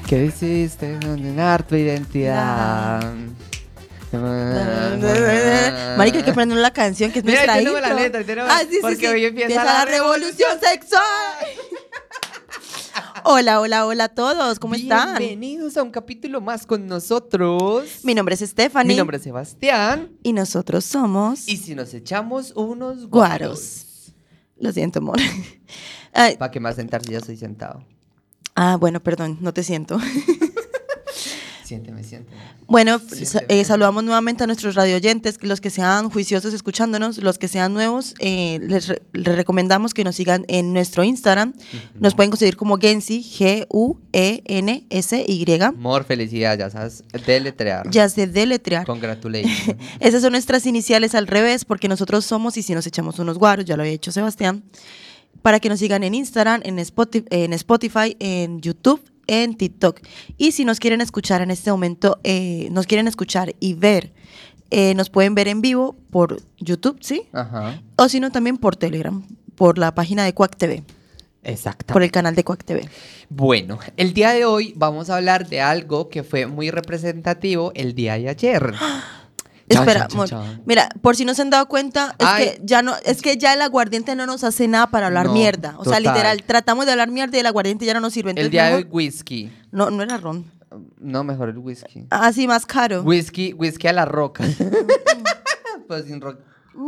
¿Qué decidiste condenar tu identidad? Marica, hay que aprender la canción que es Mira, nuestra yo tengo intro. la letra, tenemos- Sí, porque hoy empieza la revolución sexual. Hola, hola, hola a todos, ¿cómo están? Bienvenidos a un capítulo más con nosotros. Mi nombre es Stephanie. Mi nombre es Sebastián. Y nosotros somos Y si nos echamos unos Guaros. Lo siento, amor. Ay, ¿Para qué más sentarse? Ya estoy sentado. bueno, perdón, no te siento. Siénteme. Bueno, Siénteme. saludamos nuevamente a nuestros radioyentes, los que sean juiciosos escuchándonos, los que sean nuevos, les recomendamos que nos sigan en nuestro Instagram. Nos pueden conseguir como Gensy, G-U-E-N-S-Y. Amor, felicidad, ya sabes, deletrear. Ya sé deletrear. Congratulations. Esas son nuestras iniciales al revés, porque nosotros somos y si nos echamos unos guaros, ya lo había hecho Sebastián, para que nos sigan en Instagram, en Spotify, en YouTube, en TikTok. Y si nos quieren escuchar en este momento, nos quieren escuchar y ver, nos pueden ver en vivo por YouTube, ¿sí? Ajá. O si no, también por Telegram, por la página de Quack TV, Exacto. por el canal de Quack TV. Bueno, el día de hoy vamos a hablar de algo que fue muy representativo el día de ayer. Espera, Chan, amor. chan, chan. Mira, por si no se han dado cuenta, Ay. es que ya el aguardiente no nos hace nada para hablar No, mierda. O sea, total. literal, tratamos de hablar mierda y el aguardiente ya no nos sirve. El Entonces, día de hoy mejor- whisky. no era ron. No, mejor el whisky. Sí, más caro. Whisky a la roca. Pues sin roca.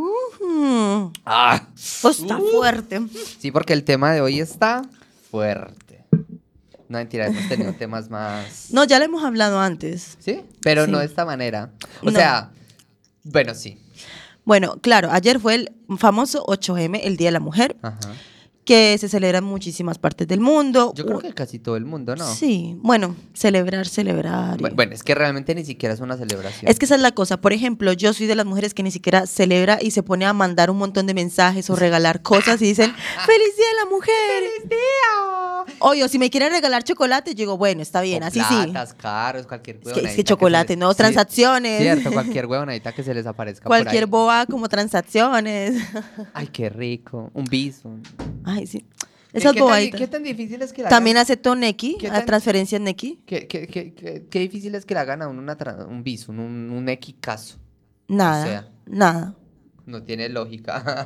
Ah. Pues está fuerte. Sí, porque el tema de hoy está fuerte. No, mentira, hemos tenido temas más... No, ya lo hemos hablado antes. ¿Sí? Pero Sí. no de esta manera. O No. sea, bueno, sí. Bueno, claro, ayer fue el famoso 8M, el Día de la Mujer, Ajá. que se celebra en muchísimas partes del mundo. Yo creo que casi todo el mundo, ¿no? Sí, bueno, celebrar. Bueno, es que realmente ni siquiera es una celebración. Es que esa es la cosa. Por ejemplo, yo soy de las mujeres que ni siquiera celebra y se pone a mandar un montón de mensajes o regalar cosas y dicen, ¡Feliz Día de la Mujer! ¡Feliz día! Oye, o si me quieren regalar chocolate, yo digo, bueno, está bien, O así sí. platas, carros, cualquier Es huevonadita que chocolate, se les- ¿no? Sí, Transacciones. Cierto, cualquier huevonadita que se les aparezca Cualquier por ahí. boba como transacciones. Ay, qué rico. Un biso. Ay, sí. Esas ¿Qué tan, bobaditas. qué tan difícil es que la También hagan? acepto Neki, ¿Qué a tan- transferencias Neki. Qué difícil es que le hagan a uno un biso, un equicazo. Nada, O sea. nada. No tiene lógica.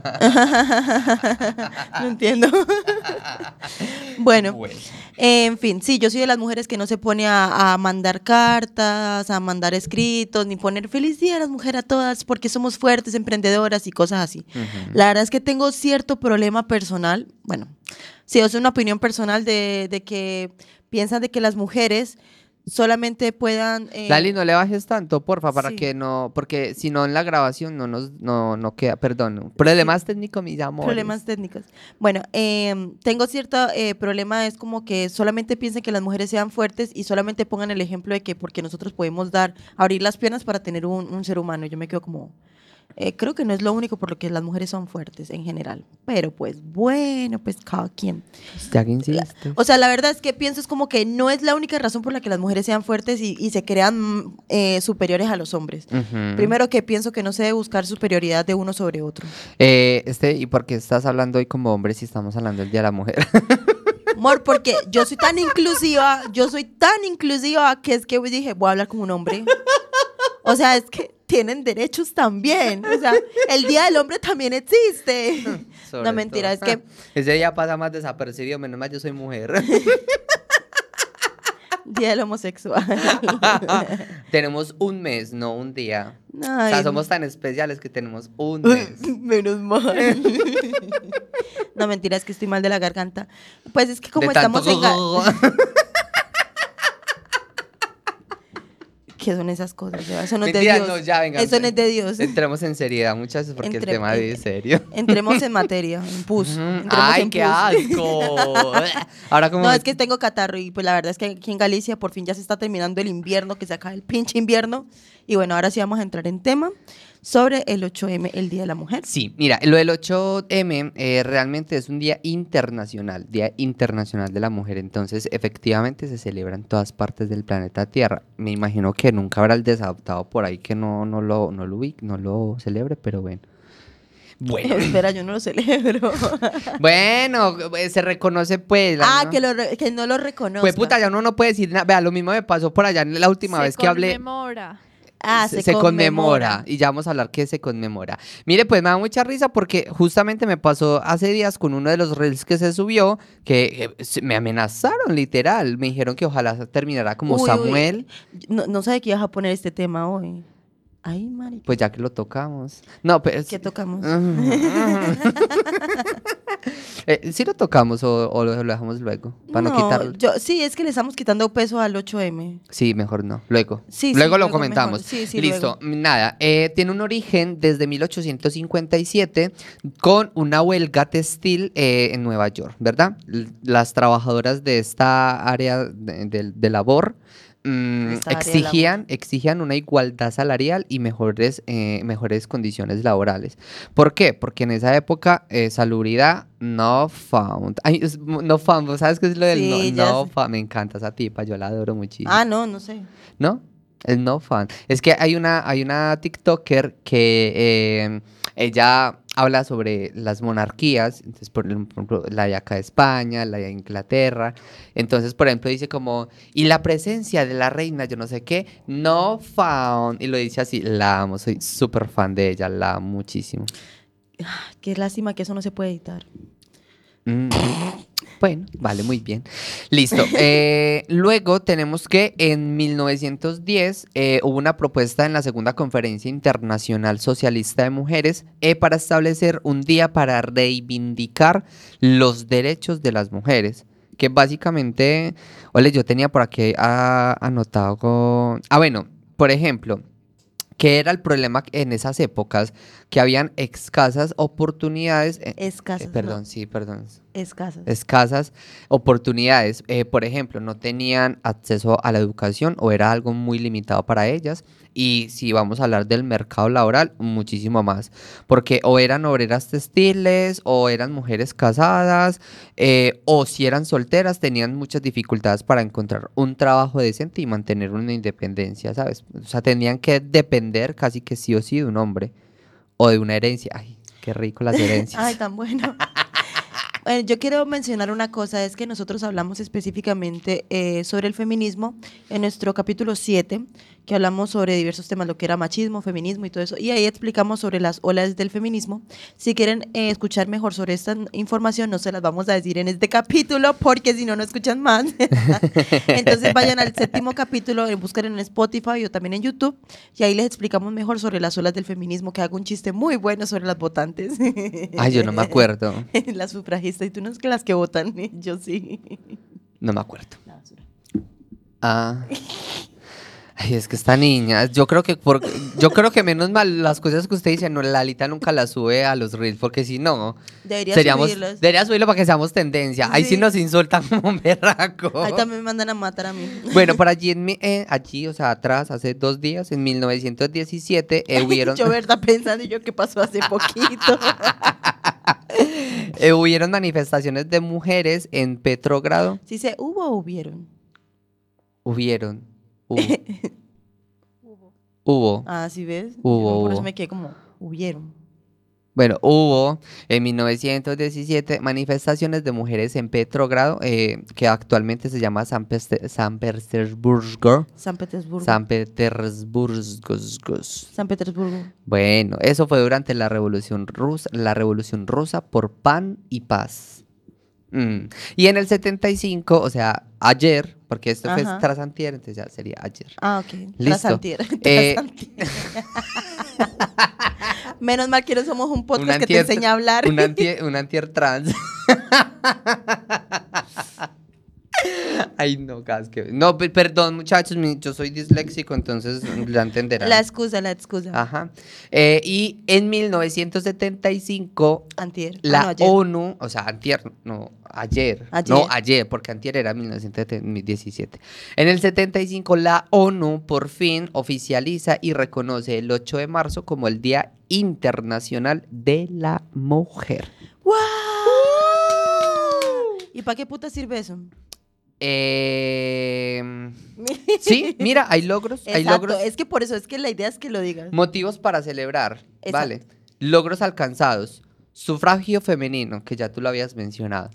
No entiendo. Bueno, en fin, sí, yo soy de las mujeres que no se pone a mandar cartas, a mandar escritos, ni poner feliz día a las mujeres a todas, porque somos fuertes, emprendedoras y cosas así. Ujú. La verdad es que tengo cierto problema personal, bueno, sí, es una opinión personal de que piensan de que las mujeres solamente puedan... Lali, no le bajes tanto, porfa, para sí. que no, porque si no en la grabación no queda, perdón. Problemas técnicos, mis amores. Problemas técnicos. Bueno, tengo cierto problema, es como que solamente piensen que las mujeres sean fuertes y solamente pongan el ejemplo de que porque nosotros podemos abrir las piernas para tener un ser humano. Yo me quedo como, creo que no es lo único por lo que las mujeres son fuertes en general. Pero pues bueno, pues cada quien. Ya que insistes. O sea, la verdad es que pienso es como que no es la única razón por la que las mujeres sean fuertes y se crean superiores a los hombres. Ujú. Primero que pienso que no se debe buscar superioridad de uno sobre otro. ¿Y por qué estás hablando hoy como hombre si estamos hablando del Día de la Mujer? Amor, porque yo soy tan inclusiva que es que dije, voy a hablar como un hombre. O sea, es que tienen derechos también. O sea, el Día del Hombre también existe. Sobre No, mentira, todo. es que Ese día pasa más desapercibido, menos mal yo soy mujer. Día del Homosexual. Tenemos un mes, no un día. Ay, O sea, somos tan especiales que tenemos un mes. menos mal. No, mentira, es que estoy mal de la garganta. Pues es que como De tanto estamos ¿Qué son esas cosas? Eso no es de Mentira, Dios. no, ya, venga. Eso no es de Dios. Entremos en seriedad, muchachos, porque Entre- el tema es serio. Entremos en materia, en pus. Entremos ¡Ay, en qué pus. asco! Ahora como... No, es que tengo catarro y pues la verdad es que aquí en Galicia por fin ya se está terminando el invierno, que se acaba el pinche invierno. Y bueno, ahora sí vamos a entrar en tema sobre el 8M, el Día de la Mujer. Sí, mira, lo del 8M realmente es un Día Internacional de la Mujer, entonces efectivamente se celebra en todas partes del planeta Tierra. Me imagino que nunca habrá el desadaptado por ahí que no lo celebre, pero bueno. Bueno, Espera, yo no lo celebro. bueno, se reconoce pues. ¿No? Que no lo reconozca. Pues puta, ya uno no puede decir nada. Vea, lo mismo me pasó por allá en la última vez que hablé. Conmemora. Se conmemora. Y ya vamos a hablar que se conmemora. Mire, pues me da mucha risa porque justamente me pasó hace días con uno de los reels que se subió que me amenazaron, literal. Me dijeron que ojalá terminara como Uy, Samuel. No sabe que ibas a poner este tema hoy. Ay, marica. Pues ya que lo tocamos. No, pero... ¿Qué tocamos? ¿Sí lo tocamos o lo dejamos luego? Para no quitarlo. Sí, es que le estamos quitando peso al 8M. Sí, mejor no. Luego. Sí, luego sí, lo luego comentamos. mejor. Sí, Listo. luego. Nada. Tiene un origen desde 1857 con una huelga textil en Nueva York, ¿verdad? Las trabajadoras de esta área de labor Esta área de labor. exigían una igualdad salarial y mejores condiciones laborales. ¿Por qué? Porque en esa época salubridad no found. Ay, no found, ¿sabes qué es lo del Sí, no, ya no sé. found? Me encanta esa tipa, yo la adoro muchísimo. No sé. ¿No? El no fan. Es que hay una TikToker que ella habla sobre las monarquías, entonces por ejemplo la de acá de España, la de Inglaterra, entonces por ejemplo dice como, y la presencia de la reina, yo no sé qué, no found, y lo dice así, la amo, soy súper fan de ella, la amo muchísimo. Qué lástima que eso no se puede editar. Mm, Bueno, vale, muy bien. Listo. Luego tenemos que en 1910 hubo una propuesta en la Segunda Conferencia Internacional Socialista de Mujeres para establecer un día para reivindicar los derechos de las mujeres. Que básicamente, ole, yo tenía por aquí anotado bueno, por ejemplo, ¿qué era el problema en esas épocas? Que habían escasas oportunidades. Escasas. Perdón, no, sí, perdón. escasas. Escasas oportunidades. Por ejemplo, no tenían acceso a la educación o era algo muy limitado para ellas. Y si vamos a hablar del mercado laboral, muchísimo más. Porque o eran obreras textiles, o eran mujeres casadas, o si eran solteras, tenían muchas dificultades para encontrar un trabajo decente y mantener una independencia, ¿sabes? O sea, tenían que depender casi que sí o sí de un hombre o de una herencia. Ay, qué rico las herencias. Ay, tan bueno. Bueno, yo quiero mencionar una cosa, es que nosotros hablamos específicamente sobre el feminismo en nuestro capítulo 7, que hablamos sobre diversos temas, lo que era machismo, feminismo y todo eso, y ahí explicamos sobre las olas del feminismo. Si quieren escuchar mejor sobre esta información, no se las vamos a decir en este capítulo, porque si no, no escuchan más. Entonces vayan al 7º capítulo, busquen en Spotify o también en YouTube, y ahí les explicamos mejor sobre las olas del feminismo, que hago un chiste muy bueno sobre las votantes. Ay, yo no me acuerdo. Las sufragistas, y tú no es que las que votan, yo sí. No me acuerdo. La basura. Ah. Ay, es que esta niña, yo creo que menos mal las cosas que usted dice, no, Lalita nunca las sube a los reels, porque si no, Subirlas. debería subirlo para que seamos tendencia. Ahí sí Sí. nos insultan como un berraco. Ahí también me mandan a matar a mí. Bueno, por allí, allí, o sea, atrás, hace 2 días, en 1917, hubieron, Yo, verdad, pensando y yo qué pasó hace poquito. hubieron manifestaciones de mujeres en Petrogrado. Sí, ¿hubo o hubieron? Hubieron. Hubo. Hubo. Ah, ¿sí ves? Hubo, Por eso hubo. me quedé como, hubieron. Bueno, hubo en 1917 manifestaciones de mujeres en Petrogrado, que actualmente se llama San Petersburgo. San Petersburgo. San Petersburgo. San Petersburgo. Bueno, eso fue durante la Revolución Rusa por pan y paz. Y en el 75, o sea, ayer, porque esto fue Ajá. tras antier, entonces ya sería ayer. Ah, ok. Listo. Trasantier. Eh, Trasantier. Menos mal que no somos un podcast Un que te antier- enseña a hablar. un antier trans. Ay, no, casque. No, perdón, muchachos, yo soy disléxico, entonces ya entenderán. La excusa. Ajá. Y en 1975, Antier. la no, ayer. ONU, o sea, antier, no, ayer. Ayer. No, ayer, porque antier era 1917. En el 75, la ONU por fin oficializa y reconoce el 8 de marzo como el Día Internacional de la Mujer. ¡Wow! ¿Y para qué puta sirve eso? Sí, mira, hay logros, hay Exacto, logros. es que por eso, es que la idea es que lo digas. Motivos para celebrar, Exacto. ¿vale? Logros alcanzados. Sufragio femenino, que ya tú lo habías mencionado.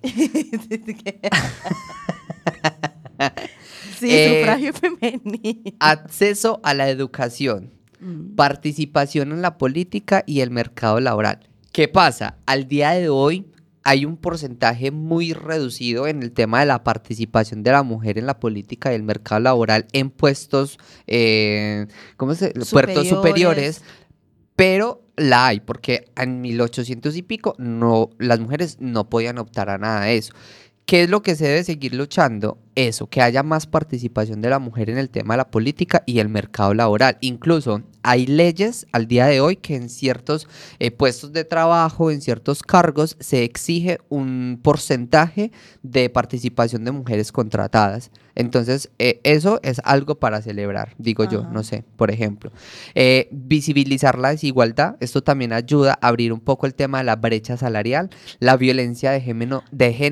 Sí, sufragio femenino. Acceso a la educación. Participación en la política y el mercado laboral. ¿Qué pasa? Al día de hoy hay un porcentaje muy reducido en el tema de la participación de la mujer en la política y el mercado laboral en puestos, puertos superiores, pero la hay, porque en 1800 y pico no, las mujeres no podían optar a nada de eso. ¿Qué es lo que se debe seguir luchando? Eso, que haya más participación de la mujer en el tema de la política y el mercado laboral. Incluso hay leyes al día de hoy que en ciertos puestos de trabajo, en ciertos cargos, se exige un porcentaje de participación de mujeres contratadas. Entonces, eso es algo para celebrar, digo yo, no sé, por ejemplo. Visibilizar la desigualdad, esto también ayuda a abrir un poco el tema de la brecha salarial, la violencia de género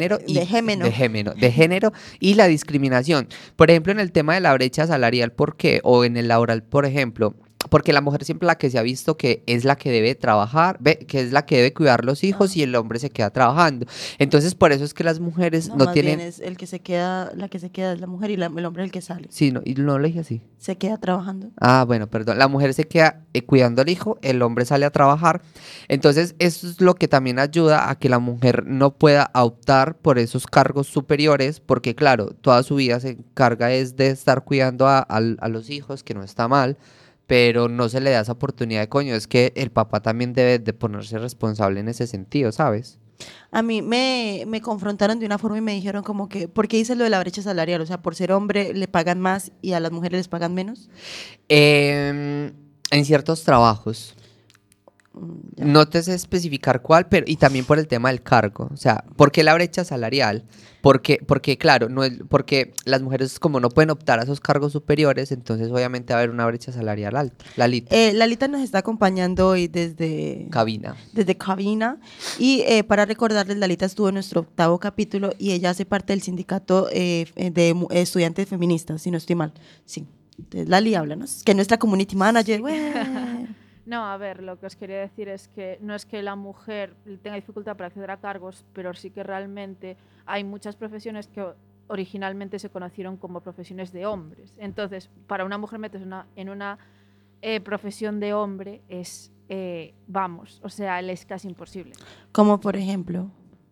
y la discriminación. Por ejemplo, en el tema de la brecha salarial, ¿por qué? O en el laboral, por ejemplo, porque la mujer siempre la que se ha visto que es la que debe trabajar, que es la que debe cuidar los hijos y el hombre se queda trabajando. Entonces, por eso es que las mujeres no más tienen... bien es el que se queda, la que se queda es la mujer y el hombre es el que sale. Sí, no, y no lo dije así. Se queda trabajando. Ah, bueno, perdón. La mujer se queda cuidando al hijo, el hombre sale a trabajar. Entonces, eso es lo que también ayuda a que la mujer no pueda optar por esos cargos superiores, porque claro, toda su vida se encarga es de estar cuidando a los hijos, que no está mal, pero no se le da esa oportunidad de coño. Es que el papá también debe de ponerse responsable en ese sentido, ¿sabes? A mí me confrontaron de una forma y me dijeron como que, ¿por qué dices lo de la brecha salarial? O sea, por ser hombre le pagan más y a las mujeres les pagan menos. En ciertos trabajos. Ya. No te sé especificar cuál, pero y también por el tema del cargo. O sea, ¿por qué la brecha salarial? Porque claro, no es, porque las mujeres como no pueden optar a esos cargos superiores, entonces obviamente va a haber una brecha salarial alta. Lalita. Lalita nos está acompañando hoy desde Cabina. Y para recordarles, Lalita estuvo en nuestro 8º capítulo y ella hace parte del sindicato de estudiantes feministas, si no estoy mal. Sí. Entonces, Lali, háblanos. Que es nuestra community manager. No, a ver, lo que os quería decir es que no es que la mujer tenga dificultad para acceder a cargos, pero sí que realmente hay muchas profesiones que originalmente se conocieron como profesiones de hombres. Entonces, para una mujer meterse en una profesión de hombre es, o sea, es casi imposible. Como por ejemplo...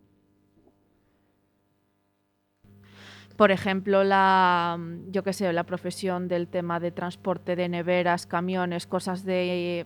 Por ejemplo, la profesión del tema de transporte de neveras, camiones, cosas de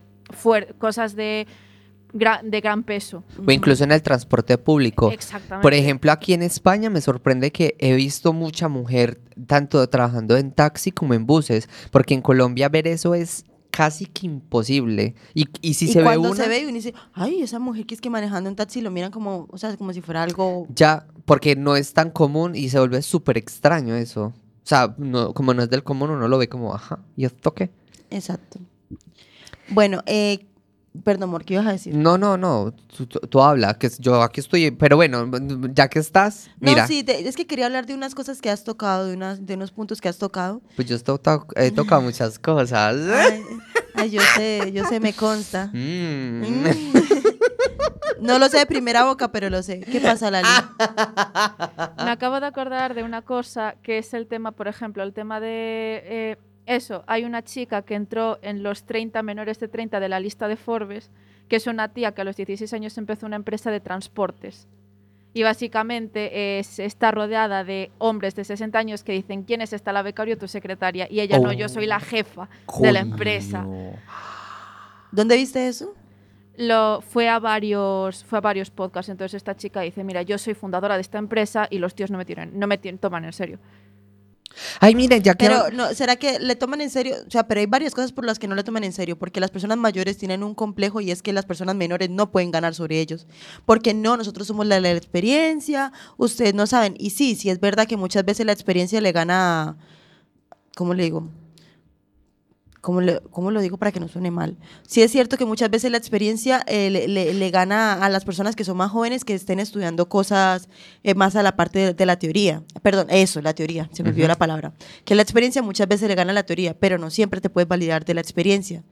gran peso. O incluso en el transporte público. Exactamente. Por ejemplo, aquí en España me sorprende que he visto mucha mujer tanto trabajando en taxi como en buses, porque en Colombia ver eso es casi que imposible. Y si se ve cuando una... se ve y uno dice, ay, esa mujer que es que manejando un taxi, lo miran como, o sea, como si fuera algo... Ya, porque no es tan común y se vuelve súper extraño eso. O sea, no, como no es del común, uno lo ve como, ajá, ¿y esto qué? Exacto. Bueno, perdón, amor, ¿qué ibas a decir? No, tú habla, que yo aquí estoy, pero bueno, ya que estás, mira. No, sí, es que quería hablar de unas cosas que has tocado, de unos puntos que has tocado. Pues yo he tocado muchas cosas. Ay, yo sé, me consta. Mm. No lo sé de primera boca, pero lo sé. ¿Qué pasa, Lali? Me acabo de acordar de una cosa que es el tema, por ejemplo, el tema de... hay una chica que entró en los 30 menores de 30 de la lista de Forbes, que es una tía que a los 16 años empezó una empresa de transportes. Y básicamente está rodeada de hombres de 60 años que dicen, ¿quién es esta, la becaria o tu secretaria? Y ella, no, yo soy la jefa de la empresa. ¿Dónde viste eso? Fue a varios podcasts. Entonces esta chica dice, mira, yo soy fundadora de esta empresa y los tíos no me toman en serio. Ay, miren, ya que... Pero, no, ¿será que le toman en serio? O sea, pero hay varias cosas por las que no le toman en serio, porque las personas mayores tienen un complejo y es que las personas menores no pueden ganar sobre ellos. Porque no, nosotros somos la experiencia, ustedes no saben. Y sí es verdad que muchas veces la experiencia le gana, ¿cómo le digo? ¿Cómo lo digo para que no suene mal? Sí es cierto que muchas veces la experiencia le gana a las personas que son más jóvenes, que estén estudiando cosas más a la parte de la teoría. Perdón, la teoría, se me olvidó la palabra. Que la experiencia muchas veces le gana a la teoría, pero no siempre te puedes validar de la experiencia.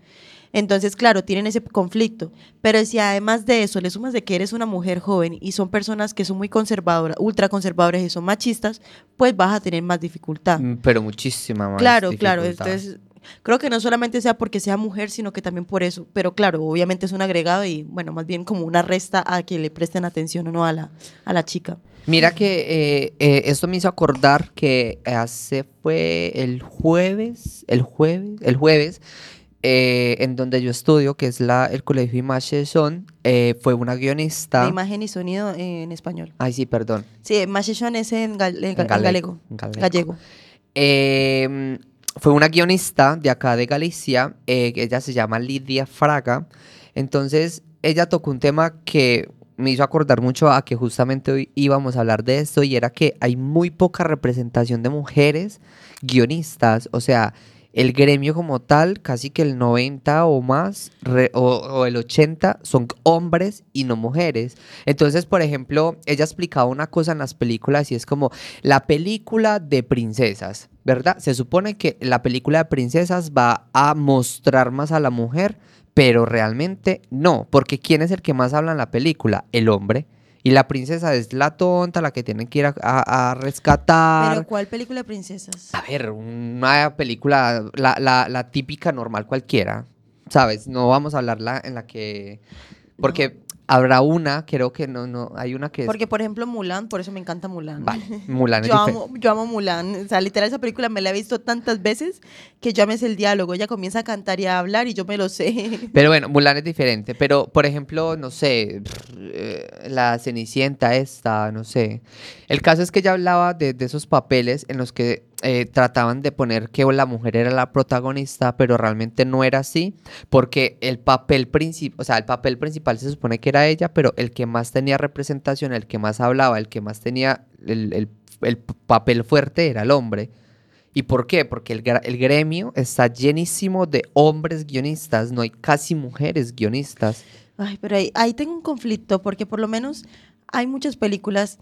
Entonces, claro, tienen ese conflicto. Pero si además de eso le sumas de que eres una mujer joven y son personas que son muy conservadoras, ultra conservadoras y son machistas, pues vas a tener más dificultad. Pero muchísima más Claro, dificultad. entonces creo que no solamente sea porque sea mujer, sino que también por eso. Pero claro, obviamente es un agregado y bueno, más bien como una resta a que le presten atención o no a la chica. Mira que esto me hizo acordar que fue el jueves, en donde yo estudio, que es el Colegio Imagen Son, fue una guionista. De imagen y sonido en español. Ay, sí, perdón. Sí, Imagen es en Gallego. gallego. Fue una guionista de acá de Galicia, ella se llama Lidia Fraga. Entonces, ella tocó un tema que me hizo acordar mucho a que justamente hoy íbamos a hablar de esto, y era que hay muy poca representación de mujeres guionistas. O sea, el gremio como tal, casi que el 90 o más, o el 80 son hombres y no mujeres. Entonces, por ejemplo, ella explicaba una cosa en las películas y es como la película de princesas, ¿verdad? Se supone que la película de princesas va a mostrar más a la mujer, pero realmente no, porque ¿quién es el que más habla en la película? El hombre. Y la princesa es la tonta, la que tienen que ir a rescatar. ¿Pero cuál película de princesas? A ver, una película, la típica normal cualquiera, ¿sabes? No vamos a hablarla en la que... Porque habrá una, creo que no, hay una que es... Porque, por ejemplo, Mulan, por eso me encanta Mulan. Vale, Mulan es yo diferente. amo Mulan. O sea, literal, esa película me la he visto tantas veces que yo me sé el diálogo. Ella comienza a cantar y a hablar y yo me lo sé. Pero bueno, Mulan es diferente. Pero, por ejemplo, no sé, la Cenicienta esta, no sé. El caso es que ella hablaba de esos papeles en los que trataban de poner que la mujer era la protagonista, pero realmente no era así, porque el papel principal se supone que era ella, pero el que más tenía representación, el que más hablaba, el que más tenía el papel fuerte era el hombre. ¿Y por qué? Porque el gremio está llenísimo de hombres guionistas, no hay casi mujeres guionistas. Ay, pero ahí tengo un conflicto, porque por lo menos hay muchas películas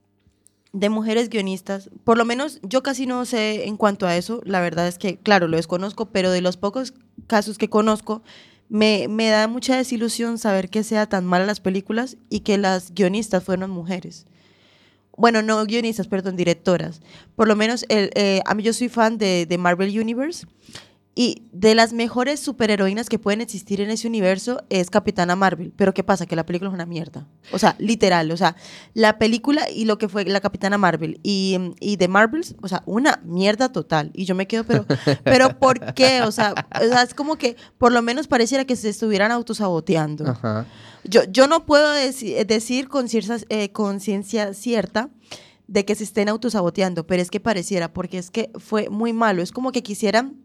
de mujeres guionistas. Por lo menos yo casi no sé en cuanto a eso. La verdad es que, claro, lo desconozco, pero de los pocos casos que conozco, me da mucha desilusión saber que sea tan mala las películas y que las guionistas fueron mujeres. Bueno, no guionistas, perdón, directoras. Por lo menos a mí yo soy fan de Marvel Universe, y de las mejores superheroínas que pueden existir en ese universo es Capitana Marvel. Pero ¿qué pasa? Que la película es una mierda. O sea, literal. O sea, la película y lo que fue la Capitana Marvel y The Marvels, o sea, una mierda total. Y yo me quedo, pero ¿por qué? O sea, es como que por lo menos pareciera que se estuvieran autosaboteando. Ajá. Yo no puedo decir con ciencia cierta de que se estén autosaboteando, pero es que pareciera, porque es que fue muy malo. Es como que quisieran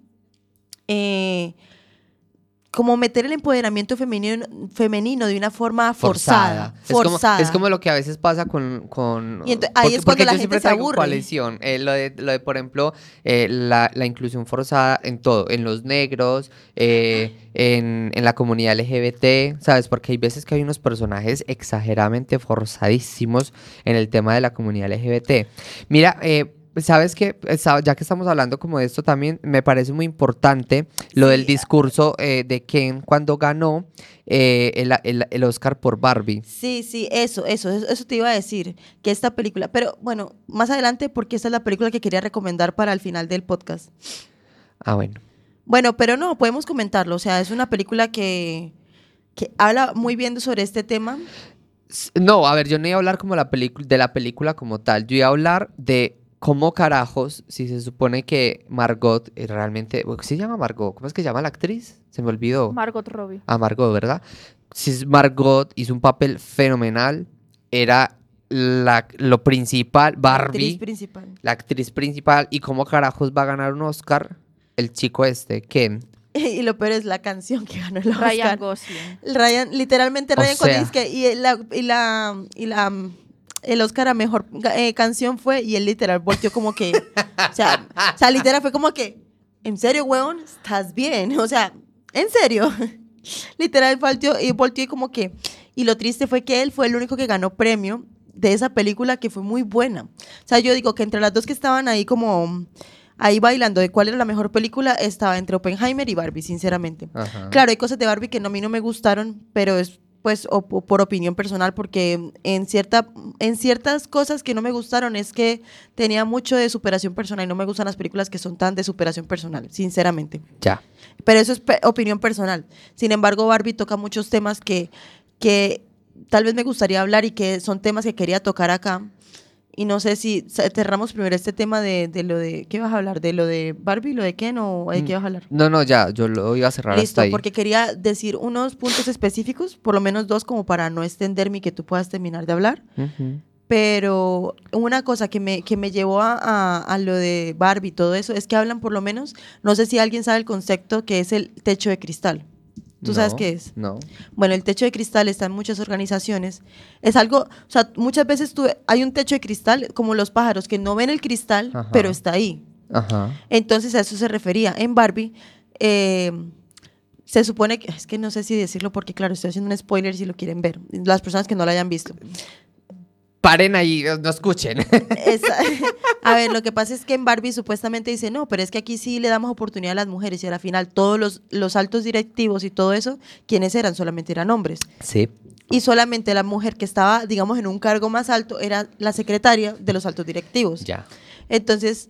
como meter el empoderamiento femenino de una forma forzada. Es como lo que a veces pasa con y ahí es cuando la yo gente siempre se traigo aburre. coalición. Lo de, por ejemplo, la inclusión forzada en todo, en los negros, en la comunidad LGBT, ¿sabes? Porque hay veces que hay unos personajes exageradamente forzadísimos en el tema de la comunidad LGBT. Mira, ¿sabes qué? Ya que estamos hablando como de esto también, me parece muy importante lo del discurso de Ken cuando ganó el Oscar por Barbie. Sí, eso te iba a decir, que esta película, pero bueno, más adelante, porque esta es la película que quería recomendar para el final del podcast. Ah, bueno. Bueno, pero no, podemos comentarlo, o sea, es una película que habla muy bien sobre este tema. No, a ver, yo no iba a hablar como de la película como tal, yo iba a hablar de cómo carajos, si se supone que Margot realmente... ¿Qué se llama Margot? ¿Cómo es que se llama la actriz? Se me olvidó. Margot Robbie. Ah, Margot, ¿verdad? Si Margot hizo un papel fenomenal, era lo principal, Barbie, la actriz principal, y cómo carajos va a ganar un Oscar el chico este, Ken. Y lo peor es la canción que ganó el Oscar. Ryan Gosling. Literalmente Ryan Gosling, el Oscar a mejor canción fue, y él literal volteó como que, o sea, literal fue como que, ¿en serio, weón? ¿Estás bien? O sea, ¿en serio? Literal volteó y como que, y lo triste fue que él fue el único que ganó premio de esa película, que fue muy buena. O sea, yo digo que entre las dos que estaban ahí como ahí bailando de cuál era la mejor película, estaba entre Oppenheimer y Barbie, sinceramente. Ajá. Claro, hay cosas de Barbie que a mí no me gustaron, pero es pues por opinión personal, porque en ciertas cosas que no me gustaron es que tenía mucho de superación personal y no me gustan las películas que son tan de superación personal, sinceramente. Ya. Pero eso es opinión personal. Sin embargo, Barbie toca muchos temas que tal vez me gustaría hablar y que son temas que quería tocar acá. Y no sé si cerramos primero este tema de lo de... ¿Qué vas a hablar? ¿De lo de Barbie, lo de Ken o de qué vas a hablar? No, ya, yo lo iba a cerrar Listo, hasta ahí. porque quería decir unos puntos específicos, por lo menos 2, como para no extenderme y que tú puedas terminar de hablar. Ujú. Pero una cosa que me llevó a lo de Barbie y todo eso es que hablan por lo menos, no sé si alguien sabe el concepto que es el techo de cristal. ¿Tú sabes No, qué es? No. Bueno, el techo de cristal está en muchas organizaciones. Es algo, o sea, muchas veces hay un techo de cristal, como los pájaros, que no ven el cristal, Ajá. pero está ahí. Ajá. Entonces a eso se refería. En Barbie, se supone que, es que no sé si decirlo porque, claro, estoy haciendo un spoiler si lo quieren ver, las personas que no lo hayan visto. Paren ahí, no escuchen. A ver, lo que pasa es que en Barbie supuestamente dice, no, pero es que aquí sí le damos oportunidad a las mujeres y al final todos los altos directivos y todo eso, ¿quiénes eran? Solamente eran hombres. Sí. Y solamente la mujer que estaba, digamos, en un cargo más alto era la secretaria de los altos directivos. Ya. Entonces,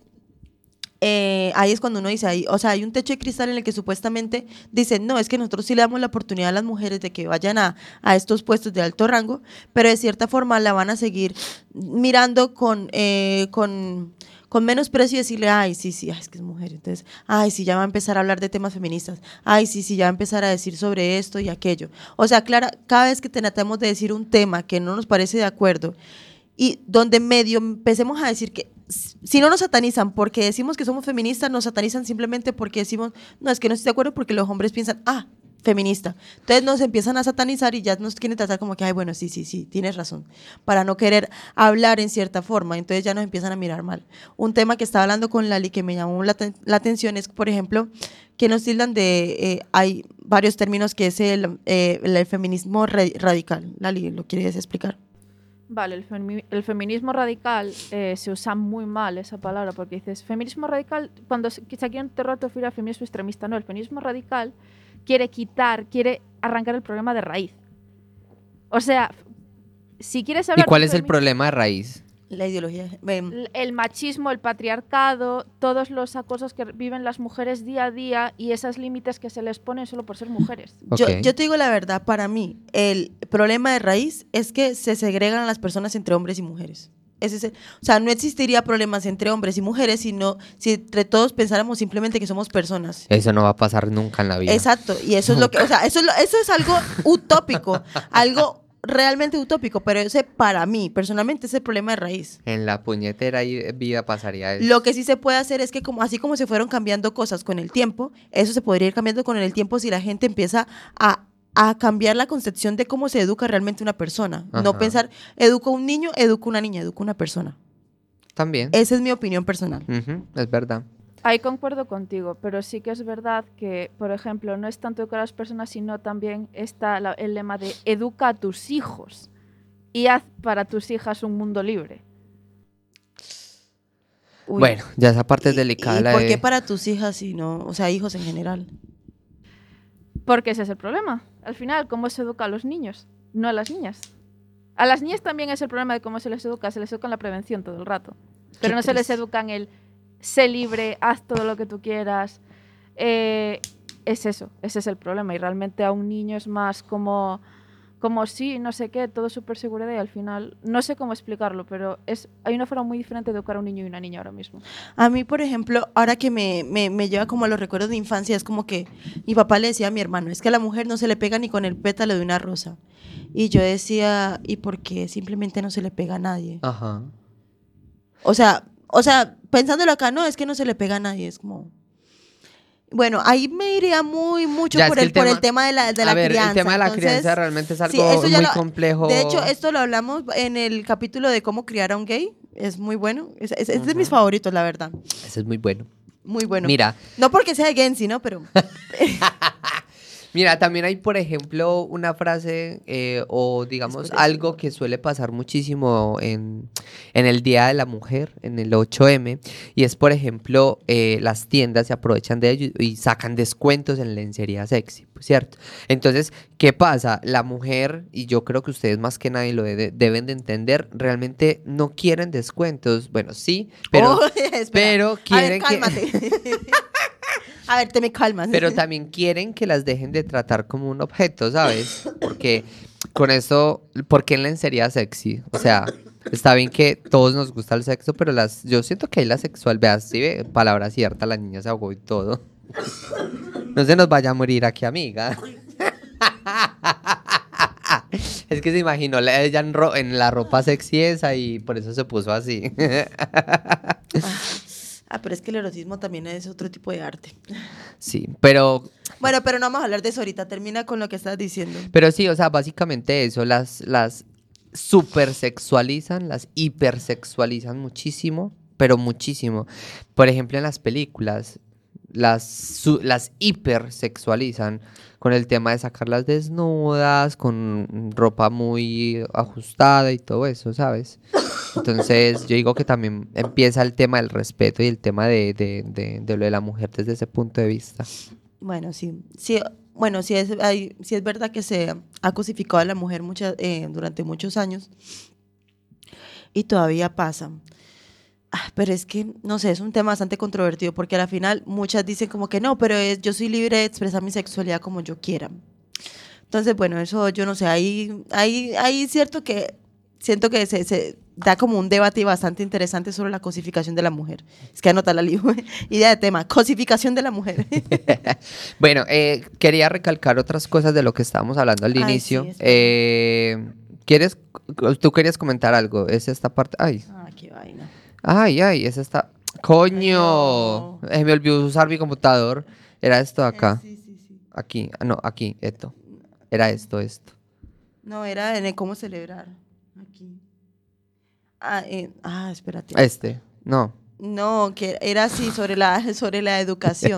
ahí es cuando uno dice, o sea, hay un techo de cristal en el que supuestamente dicen, no, es que nosotros sí le damos la oportunidad a las mujeres de que vayan a estos puestos de alto rango, pero de cierta forma la van a seguir mirando con menosprecio y decirle, ay, sí, ay, es que es mujer, entonces, ay, sí, ya va a empezar a hablar de temas feministas, ay, sí, ya va a empezar a decir sobre esto y aquello. O sea, Clara, cada vez que tratamos de decir un tema que no nos parece de acuerdo y donde medio empecemos a decir que si no nos satanizan porque decimos que somos feministas, nos satanizan simplemente porque decimos, no, es que no estoy de acuerdo porque los hombres piensan, feminista. Entonces nos empiezan a satanizar y ya nos quieren tratar como que, ay, bueno, sí, tienes razón, para no querer hablar en cierta forma. Entonces ya nos empiezan a mirar mal. Un tema que estaba hablando con Lali que me llamó la atención es, por ejemplo, que nos tildan de, hay varios términos que es el feminismo radical. Lali, ¿lo quieres explicar? Vale, el feminismo radical se usa muy mal esa palabra porque dices, feminismo radical, cuando se quiere un rato al feminismo extremista, no, el feminismo radical quiere arrancar el problema de raíz. O sea, si quieres hablar... ¿Y cuál es el problema de raíz? La ideología. El machismo, el patriarcado, todos los acosos que viven las mujeres día a día y esos límites que se les ponen solo por ser mujeres. Okay. Yo te digo la verdad, para mí, el problema de raíz es que se segregan a las personas entre hombres y mujeres. O sea, no existiría problemas entre hombres y mujeres si entre todos pensáramos simplemente que somos personas. Eso no va a pasar nunca en la vida. Exacto, y eso es lo que, o sea, eso es algo utópico, algo realmente utópico, pero ese para mí, personalmente, es el problema de raíz. En la puñetera vida pasaría eso. Lo que sí se puede hacer es que así como se fueron cambiando cosas con el tiempo, eso se podría ir cambiando con el tiempo si la gente empieza a cambiar la concepción de cómo se educa realmente una persona. Ajá. No pensar, educo a un niño, educo a una niña, educo a una persona. También. Esa es mi opinión personal. Es verdad. Ahí concuerdo contigo, pero sí que es verdad que, por ejemplo, no es tanto educar a las personas, sino también está el lema de educa a tus hijos y haz para tus hijas un mundo libre. Uy. Bueno, ya esa parte es delicada. ¿Y por qué para tus hijas y no, o sea, hijos en general? Porque ese es el problema. Al final, ¿cómo se educa a los niños? No a las niñas. A las niñas también es el problema de cómo se les educa en la prevención todo el rato. Pero Qué no se les triste. educa en el sé libre, haz todo lo que tú quieras. Es eso, ese es el problema. Y realmente a un niño es más como sí, no sé qué, todo súper seguridad y al final, no sé cómo explicarlo, pero hay una forma muy diferente de educar a un niño y una niña ahora mismo. A mí, por ejemplo, ahora que me lleva como a los recuerdos de infancia, es como que mi papá le decía a mi hermano, es que a la mujer no se le pega ni con el pétalo de una rosa. Y yo decía, ¿y por qué simplemente no se le pega a nadie? Ajá. O sea, pensándolo acá, no, es que no se le pega a nadie, es como... Bueno, ahí me iría mucho Ya, por es que el tema de la crianza. El tema de la Entonces, crianza realmente es algo sí, eso ya muy complejo. De hecho, esto lo hablamos en el capítulo de cómo criar a un gay. Es muy bueno. Es de mis favoritos, la verdad. Ese es muy bueno. Muy bueno. Mira. No porque sea gay, sino, pero... Mira, también hay, por ejemplo, una frase o digamos algo que suele pasar muchísimo en el Día de la Mujer, en el 8M, y es, por ejemplo, las tiendas se aprovechan de ello y sacan descuentos en lencería sexy, ¿cierto? Entonces, ¿qué pasa? La mujer, y yo creo que ustedes más que nadie lo deben de entender, realmente no quieren descuentos. Bueno, sí, pero, Espera. pero quieren A ver, cálmate. A ver, te me calmas. pero también quieren que las dejen de tratar como un objeto, ¿sabes? Porque con eso, ¿por qué en lencería sexy? O sea, está bien que todos nos gusta el sexo, pero yo siento que hay la sexual, veas, si ve, palabra cierta, la niña se ahogó y todo. No se nos vaya a morir aquí, amiga. Es que se imaginó ella en la ropa sexy esa y por eso se puso así. Pero es que el erotismo también es otro tipo de arte. Sí, pero Bueno, pero no vamos a hablar de eso ahorita. Termina con lo que estás diciendo. sí, o sea, básicamente eso, las supersexualizan, las hipersexualizan muchísimo, pero muchísimo. Por ejemplo, en las películas, las hipersexualizan con el tema de sacarlas desnudas, con ropa muy ajustada y todo eso, ¿sabes? Entonces, yo digo que también empieza el tema del respeto y el tema de lo de la mujer desde ese punto de vista. Bueno, sí. Sí, bueno, sí es verdad que se ha cosificado a la mujer durante muchos años y todavía pasa. Pero es que, no sé, es un tema bastante controvertido porque al final muchas dicen como que no, pero yo soy libre de expresar mi sexualidad como yo quiera. Entonces, bueno, eso yo no sé, ahí cierto que siento que se da como un debate bastante interesante sobre la cosificación de la mujer. Es que anota la idea de tema, cosificación de la mujer. Bueno, quería recalcar otras cosas de lo que estábamos hablando al inicio. Sí, ¿Tú querías comentar algo? ¿Es esta parte? Ay, qué vaina. ay, es esta. ¡Coño! Ay, no. Me olvidó usar mi computador. Era esto de acá. Sí. Aquí, no, aquí, esto. Era esto. No, era en el cómo celebrar. Aquí. Espérate. No. No, que era así sobre la educación.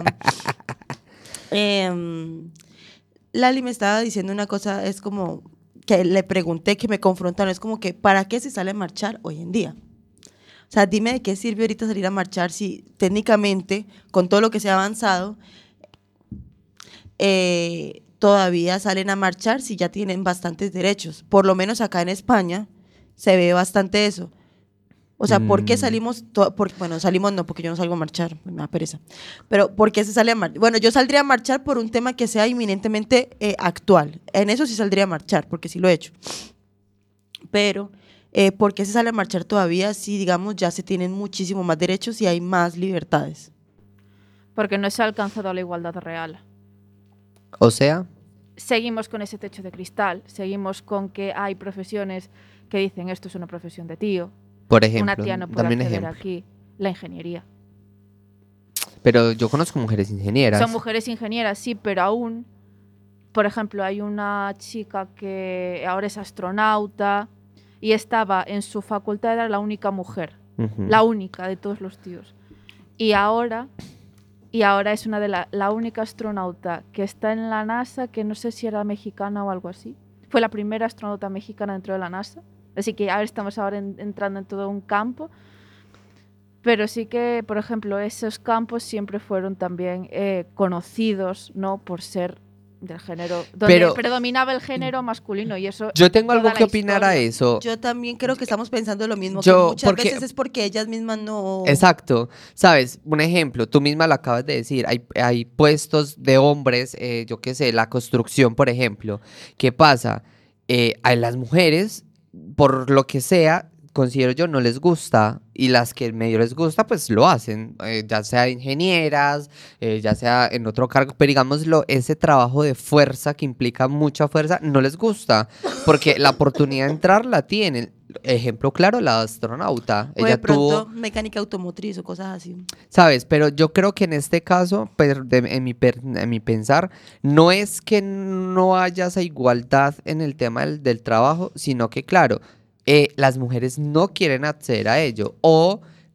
Lali me estaba diciendo una cosa, es como que le pregunté, que me confrontaron, es como que ¿para qué se sale a marchar hoy en día? O sea, dime de qué sirve ahorita salir a marchar si técnicamente, con todo lo que se ha avanzado, todavía salen a marchar si ya tienen bastantes derechos. Por lo menos acá en España se ve bastante eso. O sea, ¿por qué salimos? Bueno, salimos no, porque yo no salgo a marchar, me da pereza. Pero ¿por qué se sale a marchar? Bueno, yo saldría a marchar por un tema que sea inminentemente actual. En eso sí saldría a marchar, porque sí lo he hecho. Pero, ¿por qué se sale a marchar todavía si, digamos, ya se tienen muchísimo más derechos y hay más libertades? Porque no se ha alcanzado la igualdad real. O sea, seguimos con ese techo de cristal, seguimos con que hay profesiones que dicen esto es una profesión de tío. Por ejemplo, una tía no puede acceder aquí. La ingeniería. Pero yo conozco mujeres ingenieras. Son mujeres ingenieras, sí, pero aún, por ejemplo, hay una chica que ahora es astronauta y estaba en su facultad, era la única mujer, la única de todos los tíos. Y ahora es una de la única astronauta que está en la NASA, que no sé si era mexicana o algo así. Fue la primera astronauta mexicana dentro de la NASA. Así que ahora estamos entrando en todo un campo. Pero sí que, por ejemplo, esos campos siempre fueron también conocidos, ¿no? Por ser del género, donde predominaba el género masculino y eso. Yo tengo algo que opinar a eso. Yo también creo que estamos pensando lo mismo, que muchas veces es porque ellas mismas no. Exacto, sabes, un ejemplo, tú misma lo acabas de decir, hay puestos de hombres, yo qué sé, la construcción, por ejemplo. ¿Qué pasa? A las mujeres, por lo que sea, considero yo, no les gusta, y las que medio les gusta, pues lo hacen, ya sea ingenieras, ya sea en otro cargo, pero digámoslo, ese trabajo de fuerza que implica mucha fuerza, no les gusta, porque la oportunidad de entrar la tienen. Ejemplo claro, la astronauta. O de pronto mecánica automotriz o cosas así. Sabes, pero yo creo que en este caso, en mi pensar, no es que no haya esa igualdad en el tema del trabajo, sino que claro, las mujeres no quieren acceder a ello o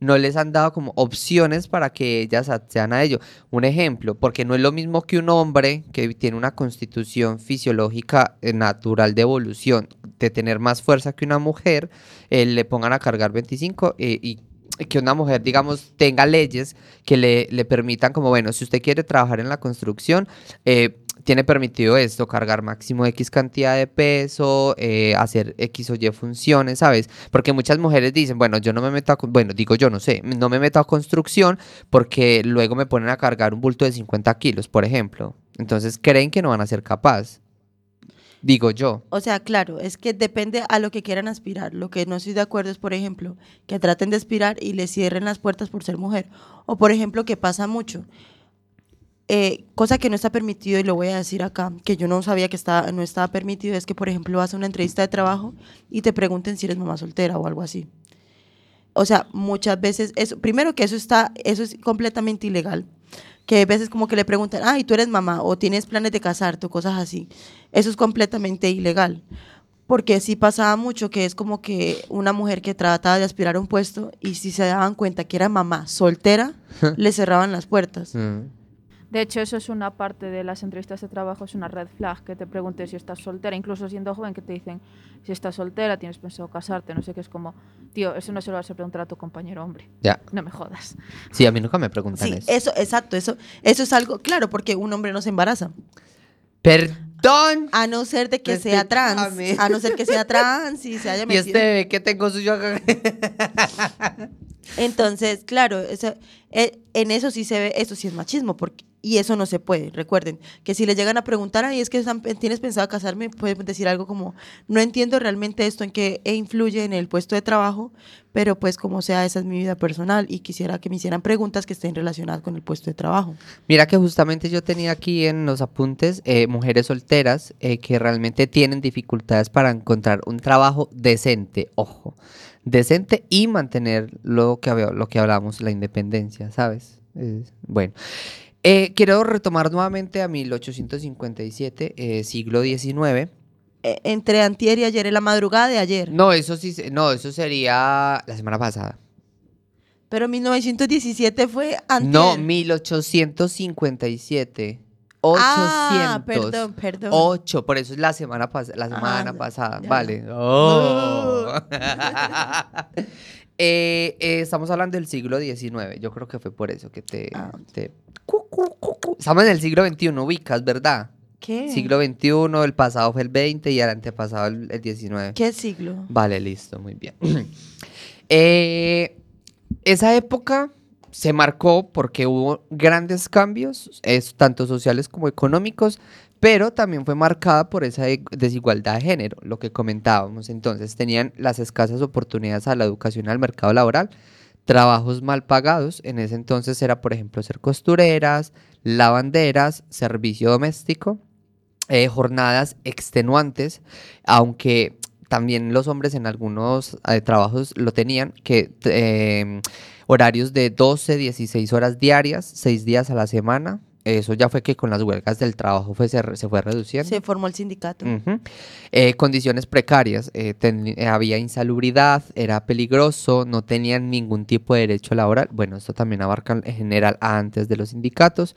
no les han dado como opciones para que ellas accedan a ello. Un ejemplo, porque no es lo mismo que un hombre que tiene una constitución fisiológica natural de evolución, de tener más fuerza que una mujer, le pongan a cargar 25 y que una mujer, digamos, tenga leyes que le permitan como, bueno, si usted quiere trabajar en la construcción, tiene permitido esto, cargar máximo X cantidad de peso, hacer X o Y funciones, ¿sabes? Porque muchas mujeres dicen, bueno, yo no me meto bueno, digo yo, no sé, no me meto a construcción porque luego me ponen a cargar un bulto de 50 kilos, por ejemplo. Entonces creen que no van a ser capaz. Digo yo. O sea, claro, es que depende a lo que quieran aspirar. Lo que no estoy de acuerdo es, por ejemplo, que traten de aspirar y les cierren las puertas por ser mujer. O, por ejemplo, que pasa mucho. Cosa que no está permitido, y lo voy a decir acá, que yo no sabía que no estaba permitido, es que, por ejemplo, vas a una entrevista de trabajo y te pregunten si eres mamá soltera o algo así. O sea, muchas veces, primero que eso es completamente ilegal. Que a veces como que le preguntan, ¿y tú eres mamá o tienes planes de casarte o cosas así? Eso es completamente ilegal. Porque sí pasaba mucho que es como que una mujer que trataba de aspirar a un puesto y si se daban cuenta que era mamá soltera, le cerraban las puertas. De hecho, eso es una parte de las entrevistas de trabajo, es una red flag, que te preguntes si estás soltera, incluso siendo joven, que te dicen, si estás soltera, tienes pensado casarte, no sé qué, es como, tío, eso no se lo vas a preguntar a tu compañero hombre. Ya. No me jodas. Sí, a mí nunca me preguntan Sí, eso. Exacto, eso es algo, claro, porque un hombre no se embaraza. Perdón. A no ser de que sea trans. A no ser que sea trans y se haya Y metido. este bebé que tengo suyo acá. Entonces, claro, en eso sí se ve, eso sí es machismo, y eso no se puede. Recuerden que si le llegan a preguntar, es que tienes pensado casarme, pueden decir algo como, no entiendo realmente esto en qué influye en el puesto de trabajo, pero pues como sea, esa es mi vida personal y quisiera que me hicieran preguntas que estén relacionadas con el puesto de trabajo. Mira que justamente yo tenía aquí en los apuntes mujeres solteras que realmente tienen dificultades para encontrar un trabajo decente, ojo, decente y mantener lo que hablábamos, la independencia, ¿sabes? Bueno. Quiero retomar nuevamente a 1857, siglo XIX. Entre antier y ayer, en la madrugada de ayer. No, eso sí, no, eso sería la semana pasada. Pero 1917 fue antier. No, 1857. 800. Perdón. 8, por eso es la semana pasada. Ya. Vale. Oh. Estamos hablando del siglo XIX. Yo creo que fue por eso que Estamos en el siglo XXI, ubicas, ¿verdad? ¿Qué? Siglo XXI, el pasado fue el 20 y el antepasado el 19. ¿Qué siglo? Vale, listo, muy bien. Esa época se marcó porque hubo grandes cambios, tanto sociales como económicos, pero también fue marcada por esa desigualdad de género, lo que comentábamos. Entonces, tenían las escasas oportunidades a la educación y al mercado laboral, trabajos mal pagados. En ese entonces era, por ejemplo, ser costureras, lavanderas, servicio doméstico, jornadas extenuantes, aunque también los hombres en algunos trabajos lo tenían, que horarios de 12, 16 horas diarias, 6 días a la semana. Eso ya fue que con las huelgas del trabajo se fue reduciendo. Se formó el sindicato. Condiciones precarias, había insalubridad, era peligroso, no tenían ningún tipo de derecho laboral. Bueno, esto también abarca en general antes de los sindicatos.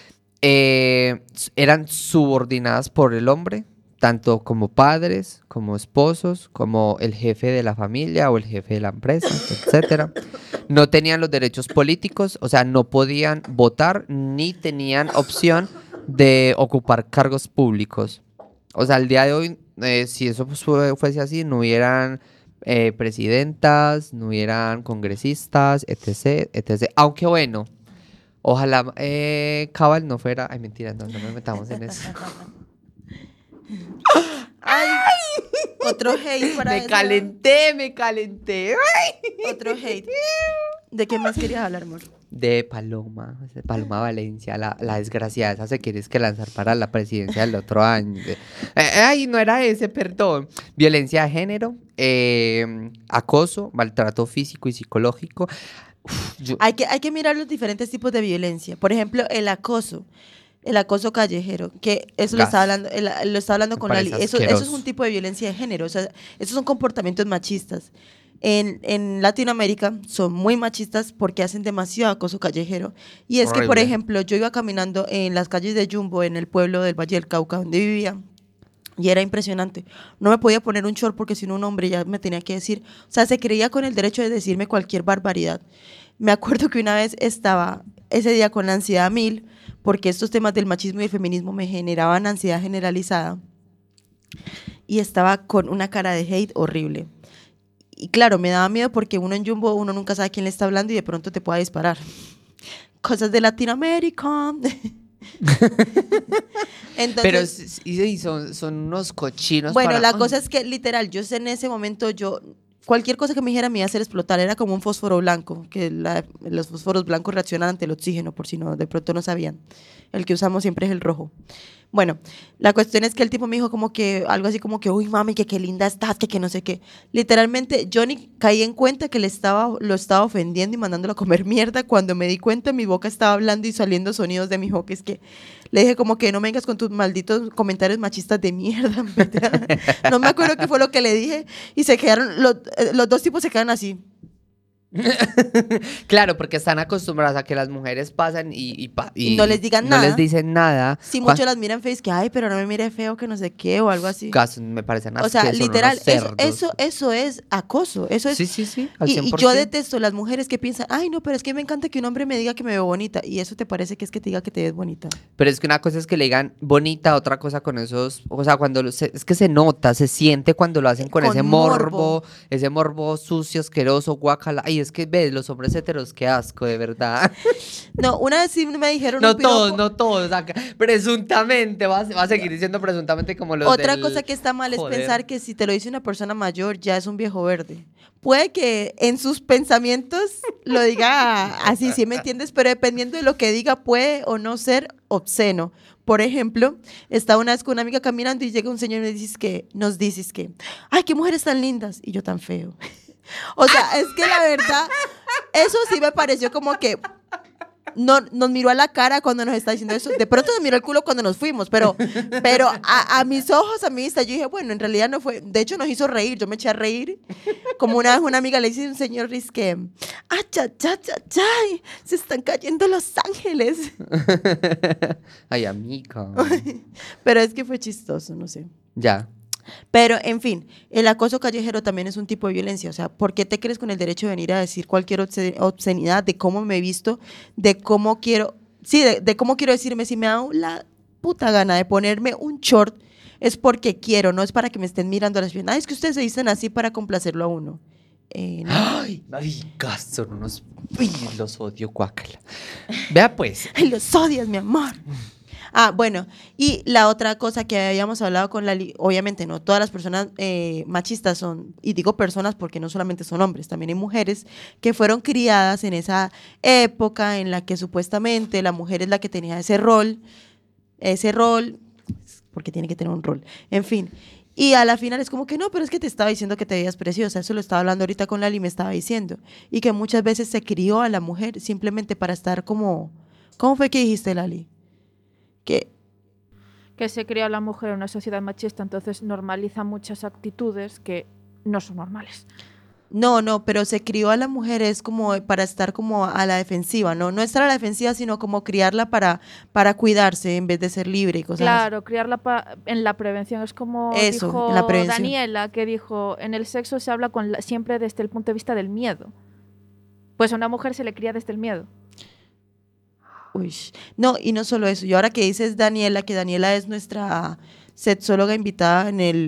Eran subordinadas por el hombre, tanto como padres, como esposos, como el jefe de la familia o el jefe de la empresa, etcétera. No tenían los derechos políticos, o sea, no podían votar ni tenían opción de ocupar cargos públicos. O sea, al día de hoy, si eso fuese así, no hubieran presidentas, no hubieran congresistas, etc., etc. Aunque bueno, ojalá Cabal no fuera... Ay, mentira, no me metamos en eso. Ay, otro hate para eso. Me calenté. Ay. Otro hate. ¿De qué más querías hablar, amor? De Paloma Valencia, la desgraciada, esa se quiere que lanzar para la presidencia del otro año. Ay, no era ese, perdón. Violencia de género, acoso, maltrato físico y psicológico. Hay que mirar los diferentes tipos de violencia. Por ejemplo, el acoso callejero, que eso lo está hablando con Lali. Eso es un tipo de violencia de género, o sea, esos son comportamientos machistas. En Latinoamérica son muy machistas porque hacen demasiado acoso callejero. Y es que, por Horrible. ejemplo, yo iba caminando en las calles de Jumbo, en el pueblo del Valle del Cauca, donde vivía, y era impresionante. No me podía poner un short porque si no un hombre ya me tenía que decir, o sea, se creía con el derecho de decirme cualquier barbaridad. Me acuerdo que una vez estaba ese día con la ansiedad a mil, porque estos temas del machismo y el feminismo me generaban ansiedad generalizada, y estaba con una cara de hate horrible. Y claro, me daba miedo porque uno en Jumbo, uno nunca sabe quién le está hablando y de pronto te pueda disparar. Cosas de Latinoamérica. Entonces, Pero sí, son unos cochinos. bueno, para- la Ay, cosa es que literal, yo en ese momento, cualquier cosa que me dijera me iba a hacer explotar, era como un fósforo blanco, que los fósforos blancos reaccionan ante el oxígeno, por si no, de pronto no sabían. El que usamos siempre es el rojo. Bueno, la cuestión es que el tipo me dijo como que, algo así como que, uy mami, que qué linda estás, que no sé qué. Literalmente, yo ni caí en cuenta que lo estaba ofendiendo y mandándolo a comer mierda. Cuando me di cuenta, mi boca estaba hablando y saliendo sonidos de mi boca. Es que le dije como que no me vengas con tus malditos comentarios machistas de mierda. No me acuerdo qué fue lo que le dije y se quedaron, los dos tipos se quedan así. Claro, porque están acostumbradas a que las mujeres pasan Y no les digan no nada. les dicen nada. Si muchos las miran feos, que ay, pero no me mire feo, que no sé qué, o algo así. Me parecen O sea, asquerosos, son literal, unos cerdos. eso es acoso. Eso es. Sí, al Y 100%. yo detesto las mujeres que piensan, ay, no, pero es que me encanta que un hombre me diga que me veo bonita. Y eso te parece que es que te diga que te ves bonita. Pero es que una cosa es que le digan bonita, otra cosa con esos, o sea, es que se nota, se siente cuando lo hacen con Con ese morbo. ese morbo sucio, asqueroso, guacala. Ay, es que ves, los hombres heteros, qué asco, de verdad. No, una vez sí me dijeron No un piropo. todos, no todos. Presuntamente, va a seguir diciendo presuntamente como los Otra del- cosa que está mal Joder. es pensar que si te lo dice una persona mayor, ya es un viejo verde. Puede que en sus pensamientos lo diga así, ¿sí me entiendes? Pero dependiendo de lo que diga, puede o no ser obsceno. Por ejemplo, estaba una vez con una amiga caminando y llega un señor y nos dices que, ay, qué mujeres tan lindas, y yo tan feo. O sea, es que la verdad, eso sí me pareció como que no, nos miró a la cara cuando nos está diciendo eso. De pronto nos miró el culo cuando nos fuimos, pero a mis ojos, a mi vista, yo dije, bueno, en realidad no fue. De hecho, nos hizo reír. Yo me eché a reír. Como una vez una amiga le dice a un señor que, ay, se están cayendo los ángeles. Ay, amiga. Pero es que fue chistoso, no sé. Ya. Pero, en fin, el acoso callejero también es un tipo de violencia. O sea, ¿por qué te crees con el derecho de venir a decir cualquier obscenidad de cómo me he visto, de cómo quiero, sí, de cómo quiero decirme? Si me da la puta gana de ponerme un short, es porque quiero, no es para que me estén mirando a las piernas. Es que ustedes se dicen así para complacerlo a uno. No. Ay, son unos... Uy, los odio, guácala. Vea pues. Ay, los odias, mi amor. Bueno, y la otra cosa que habíamos hablado con Lali, obviamente no todas las personas machistas son, y digo personas porque no solamente son hombres, también hay mujeres que fueron criadas en esa época en la que supuestamente la mujer es la que tenía ese rol, porque tiene que tener un rol, en fin. Y a la final es como que no, pero es que te estaba diciendo que te veías preciosa, eso lo estaba hablando ahorita con Lali, me estaba diciendo, y que muchas veces se crió a la mujer simplemente para estar como, ¿cómo fue que dijiste, Lali? Que se cría la mujer en una sociedad machista, entonces normaliza muchas actitudes que no son normales. No, pero se crió a la mujer es como para estar como a la defensiva, no estar a la defensiva, sino como criarla para cuidarse en vez de ser libre y cosas Claro, criarla en la prevención. Es como Eso, dijo en la prevención. Daniela, que dijo, en el sexo se habla siempre desde el punto de vista del miedo. Pues a una mujer se le cría desde el miedo. Uy, no, y no solo eso. Y ahora que dices Daniela, que Daniela es nuestra sexóloga invitada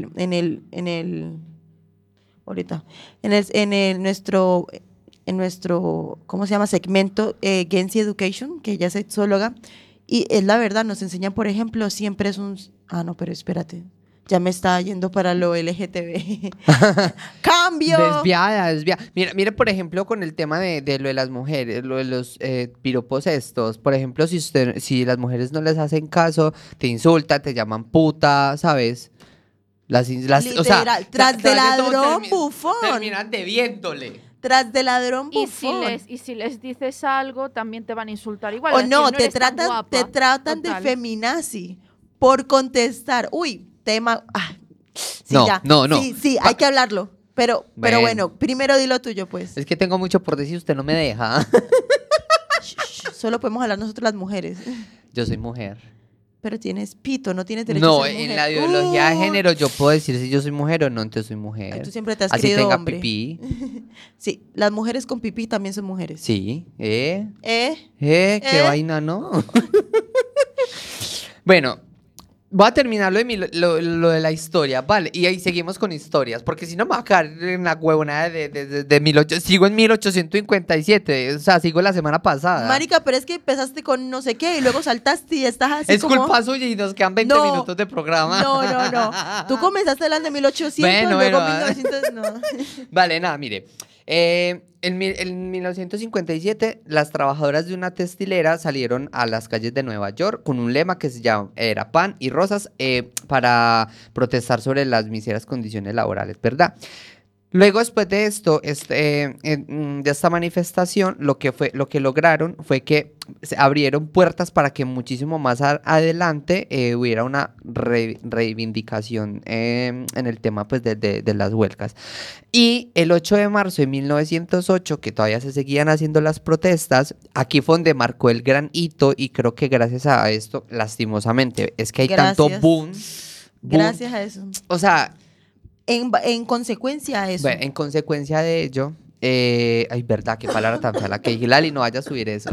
en nuestro, ¿cómo se llama? Segmento Gensi Education, que ella es sexóloga, y es la verdad, nos enseñan, por ejemplo, siempre es no, pero espérate, ya me está yendo para lo LGTB. ¡Cambio! Desviada. Mira, por ejemplo, con el tema de lo de las mujeres, lo de los piropos estos. Por ejemplo, si las mujeres no les hacen caso, te insultan, te llaman puta, ¿sabes? Literal, tras de ladrón bufón. Terminan debiéndole. Tras de ladrón Y bufón. y si les dices algo, también te van a insultar igual. O Es no, decir, te eres tan guapa. tratan de Total. feminazi por contestar. Uy, tema. Sí, No, ya. no. Sí, hay que hablarlo. Pero bueno, primero di lo tuyo, pues. Es que tengo mucho por decir, usted no me deja. Solo podemos hablar nosotros las mujeres. Yo soy mujer. Pero tienes pito, no tienes derecho No, a ser mujer. en la ideología de género yo puedo decir si yo soy mujer o no, entonces soy mujer. Ay, tú siempre te has Así creído tenga hombre. pipí. Sí, las mujeres con pipí también son mujeres. Sí, ¿Eh? qué vaina, ¿no? Bueno, voy a terminar lo de la historia, vale, y ahí seguimos con historias, porque si no me va a quedar en la huevonada de 1800, sigo en 1857, o sea, sigo la semana pasada. Marica, pero es que empezaste con no sé qué y luego saltaste y estás así Es como... culpa suya y nos quedan 20 No. minutos de programa. No. Tú comenzaste hablando de 1800, luego 1900, no. Vale, nada, mire. En 1957, las trabajadoras de una textilera salieron a las calles de Nueva York con un lema que era pan y rosas para protestar sobre las miserables condiciones laborales, ¿verdad? Luego, después de esto, de esta manifestación, lo que lograron fue que se abrieron puertas para que muchísimo más adelante hubiera una reivindicación en el tema pues, de las huelgas. Y el 8 de marzo de 1908, que todavía se seguían haciendo las protestas, aquí fue donde marcó el gran hito y creo que gracias a esto, lastimosamente, es que hay tanto boom. Gracias a eso. O sea... En consecuencia a eso. Bueno, en consecuencia de ello, ay, verdad, qué palabra tan fea la que dije, Lali, no vaya a subir eso.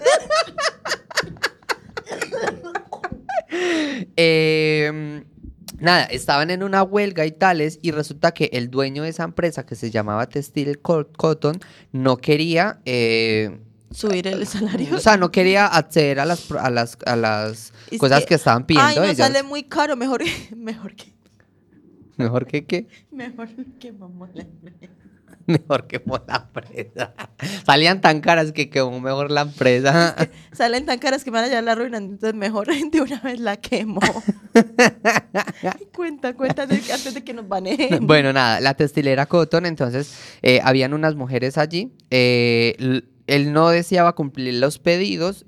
Nada, estaban en una huelga y tales, y resulta que el dueño de esa empresa, que se llamaba Textile Cotton, no quería... subir el salario. O sea, no quería acceder a las cosas que estaban pidiendo ay, no, ellas. sale muy caro, mejor que... ¿Mejor que qué? Mejor que mamá la empresa. Mejor quemó la empresa. Salían tan caras que quemó mejor la empresa. Es que salen tan caras que me van a llevar la ruina, entonces mejor de una vez la quemo. Cuenta antes de que nos baneen. Bueno, nada, la textilera Cotton, entonces, habían unas mujeres allí. Él no deseaba cumplir los pedidos,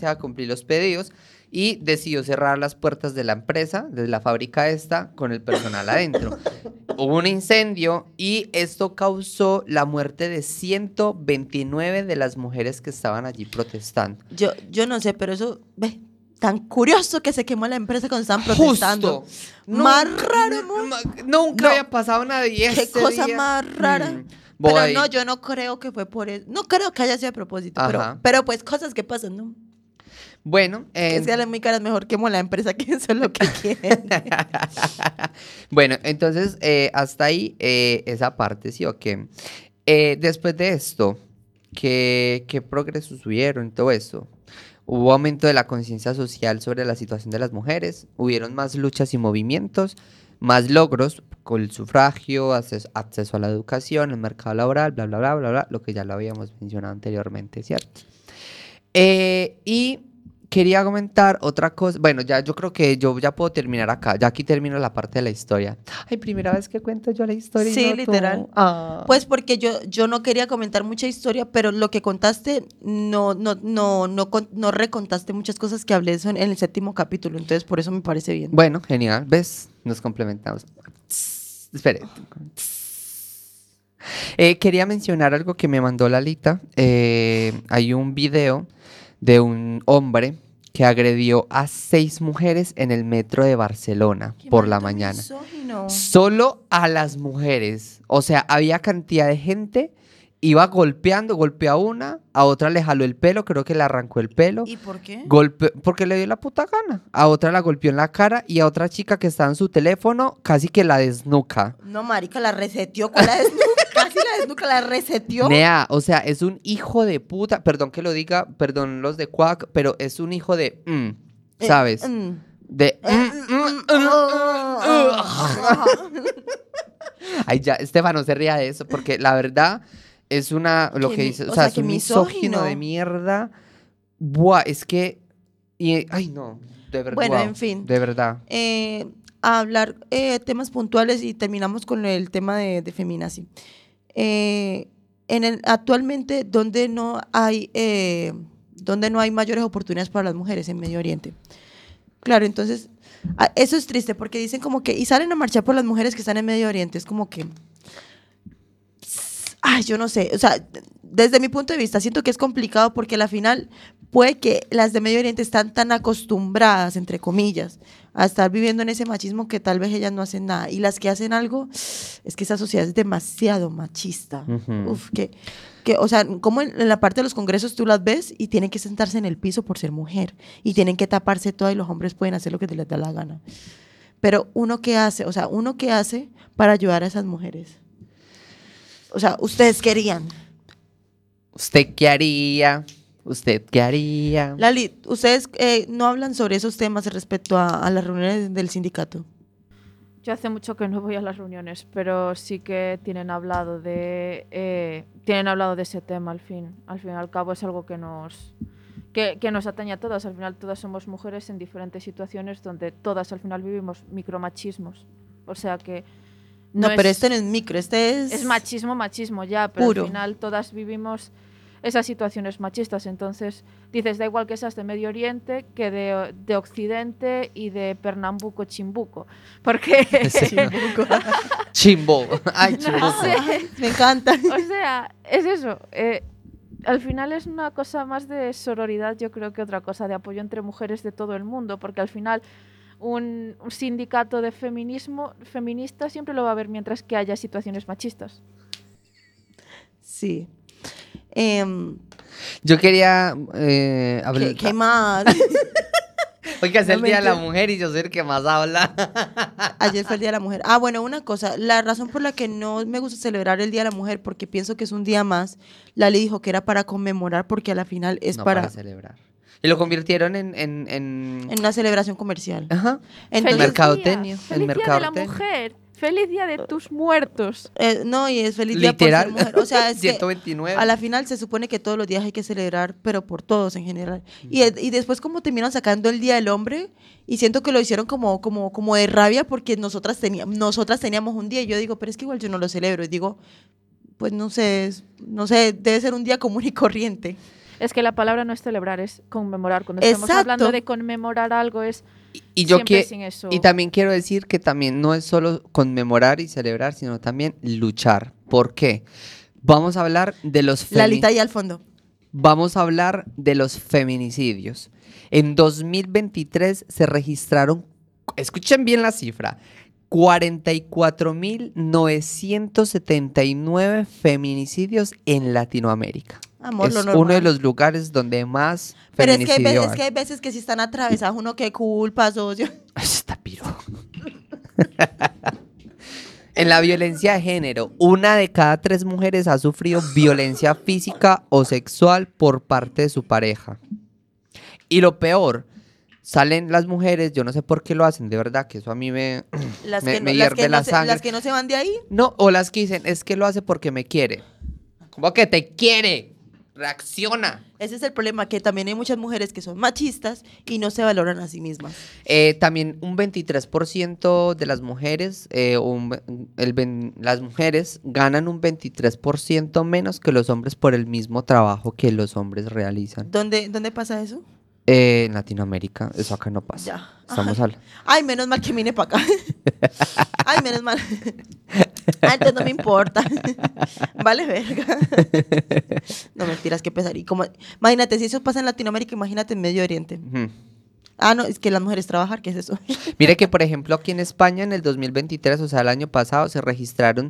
y decidió cerrar las puertas de la empresa, de la fábrica esta, con el personal adentro. Hubo un incendio y esto causó la muerte de 129 de las mujeres que estaban allí protestando. Yo no sé, pero eso, ve, tan curioso que se quemó la empresa cuando estaban protestando. Justo. Más raro, Nunca había pasado nada y qué cosa más rara. Pero no, yo no creo que fue por eso. No creo que haya sido a propósito, pero pues cosas que pasan, ¿no? Bueno, que sean muy caras, mejor quemo la empresa, que eso es lo que quieren. Bueno, entonces hasta ahí esa parte, ¿sí o qué? Después de esto, ¿qué progresos hubieron? Todo eso. Hubo aumento de la conciencia social sobre la situación de las mujeres, hubieron más luchas y movimientos, más logros con el sufragio, acceso a la educación, el mercado laboral, bla, bla, bla, bla, bla, lo que ya lo habíamos mencionado anteriormente, ¿cierto? Y quería comentar otra cosa. Bueno, ya yo creo que yo ya puedo terminar acá. Ya aquí termino la parte de la historia. Ay, primera vez que cuento yo la historia. Sí, no literal. Pues porque yo no quería comentar mucha historia, pero lo que contaste no recontaste muchas cosas que hablé en el 7º capítulo. Entonces, por eso me parece bien. Bueno, genial. ¿Ves? Nos complementamos. Espere. Quería mencionar algo que me mandó Lalita. Hay un video de un hombre que agredió a 6 mujeres en el metro de Barcelona por la mañana. Misógino. Solo a las mujeres. O sea, había cantidad de gente, iba golpeó a una, a otra le jaló el pelo, creo que le arrancó el pelo. ¿Y por qué? Porque le dio la puta gana. A otra la golpeó en la cara y a otra chica que estaba en su teléfono casi que la desnuca. No, marica, la reseteó con la desnuca. Casi la desnuca, la reseteó. Nea, o sea, es un hijo de puta. Perdón que lo diga, perdón los de Quack, pero es un hijo de... ¿sabes? De... Ay, ya, Estefano, se ría de eso, porque la verdad es lo que dice, o sea, es un misógino de mierda. Buah, es que... ay, no, de verdad. Bueno, en fin. De verdad. A hablar temas puntuales y terminamos con el tema de feminazi. Actualmente, donde no hay mayores oportunidades para las mujeres en Medio Oriente. Claro, entonces, eso es triste porque dicen como que, y salen a marchar por las mujeres que están en Medio Oriente, es como que, Ay, yo no sé, o sea, desde mi punto de vista siento que es complicado porque al final puede que las de Medio Oriente están tan acostumbradas, entre comillas, a estar viviendo en ese machismo que tal vez ellas no hacen nada. Y las que hacen algo, es que esa sociedad es demasiado machista. Uf, o sea, como en la parte de los congresos tú las ves y tienen que sentarse en el piso por ser mujer y tienen que taparse todo y los hombres pueden hacer lo que les da la gana. Pero uno qué hace, o sea, uno qué hace para ayudar a esas mujeres. O sea, ustedes querían. ¿Usted qué haría? ¿Usted qué haría? Lali, ustedes no hablan sobre esos temas respecto a las reuniones del sindicato. Yo hace mucho que no voy a las reuniones, pero sí que tienen hablado de ese tema al fin y al cabo es algo que nos atañe a todas. Al final todas somos mujeres en diferentes situaciones donde todas al final vivimos micromachismos. O sea que no, pero este no es micro, este es machismo ya, pero puro. Al final todas vivimos esas situaciones machistas. Entonces dices, da igual que seas de Medio Oriente que de Occidente y de Pernambuco, Chimbuco, porque Chimbo. Ay, Chimbuco. No sé. Me encanta. O sea, es eso. Al final es una cosa más de sororidad, yo creo, que otra cosa, de apoyo entre mujeres de todo el mundo, porque al final un sindicato de feminista siempre lo va a haber mientras que haya situaciones machistas. Sí. Yo quería hablar. ¿Qué más? Oiga, es el No Día de la mentira. Mujer y yo soy el que más habla. Ayer fue el Día de la Mujer. Ah, bueno, una cosa. La razón por la que no me gusta celebrar el Día de la Mujer, porque pienso que es un día más, Lali dijo que era para conmemorar, porque a la final es No, para celebrar. Y lo convirtieron en una celebración comercial. Ajá. Entonces, mercadotecnia. ¡Feliz Día de la Mujer! ¡Feliz Día de tus muertos! No, y es feliz Literal. día por ser mujer. O sea, es 129. que a la final se supone que todos los días hay que celebrar, pero por todos en general. Y después como terminan sacando el Día del Hombre, y siento que lo hicieron como de rabia porque nosotras teníamos un día, y yo digo, pero es que igual yo no lo celebro. Y digo, pues no sé, debe ser un día común y corriente. Es que la palabra no es celebrar, es conmemorar. Cuando estamos Exacto. hablando de conmemorar algo es y yo siempre sin eso. Y también quiero decir que también no es solo conmemorar y celebrar, sino también luchar. ¿Por qué? Vamos a hablar de los Lalita ahí al fondo. Vamos a hablar de los feminicidios. En 2023 se registraron, escuchen bien la cifra, 44.979 feminicidios en Latinoamérica. Amor, es lo normal. uno de los lugares donde más Pero es que feminicidio hay veces que si están atravesadas, uno qué culpa, socio. Está piro. En la violencia de género, 1 de cada 3 mujeres ha sufrido violencia física o sexual por parte de su pareja. Y lo peor, salen las mujeres, yo no sé por qué lo hacen, de verdad, que eso a mí me hierve la sangre. Las que no se van de ahí. No, o las que dicen, es que lo hace porque me quiere. ¿Cómo que te quiere? Reacciona. Ese es el problema, que también hay muchas mujeres que son machistas y no se valoran a sí mismas. También un 23% de las mujeres, las mujeres ganan un 23% menos que los hombres por el mismo trabajo que los hombres realizan. ¿Dónde pasa eso? En Latinoamérica, eso acá no pasa. Ya. Estamos al... Ay, menos mal que vine para acá. Ay, menos mal. Ay, entonces no me importa. Vale, verga. No, mentiras, qué pesar. Y como, imagínate, si eso pasa en Latinoamérica, imagínate en Medio Oriente. Ujú. Ah, no, es que las mujeres trabajar, ¿qué es eso? Mire que, por ejemplo, aquí en España en el 2023, o sea, el año pasado, se registraron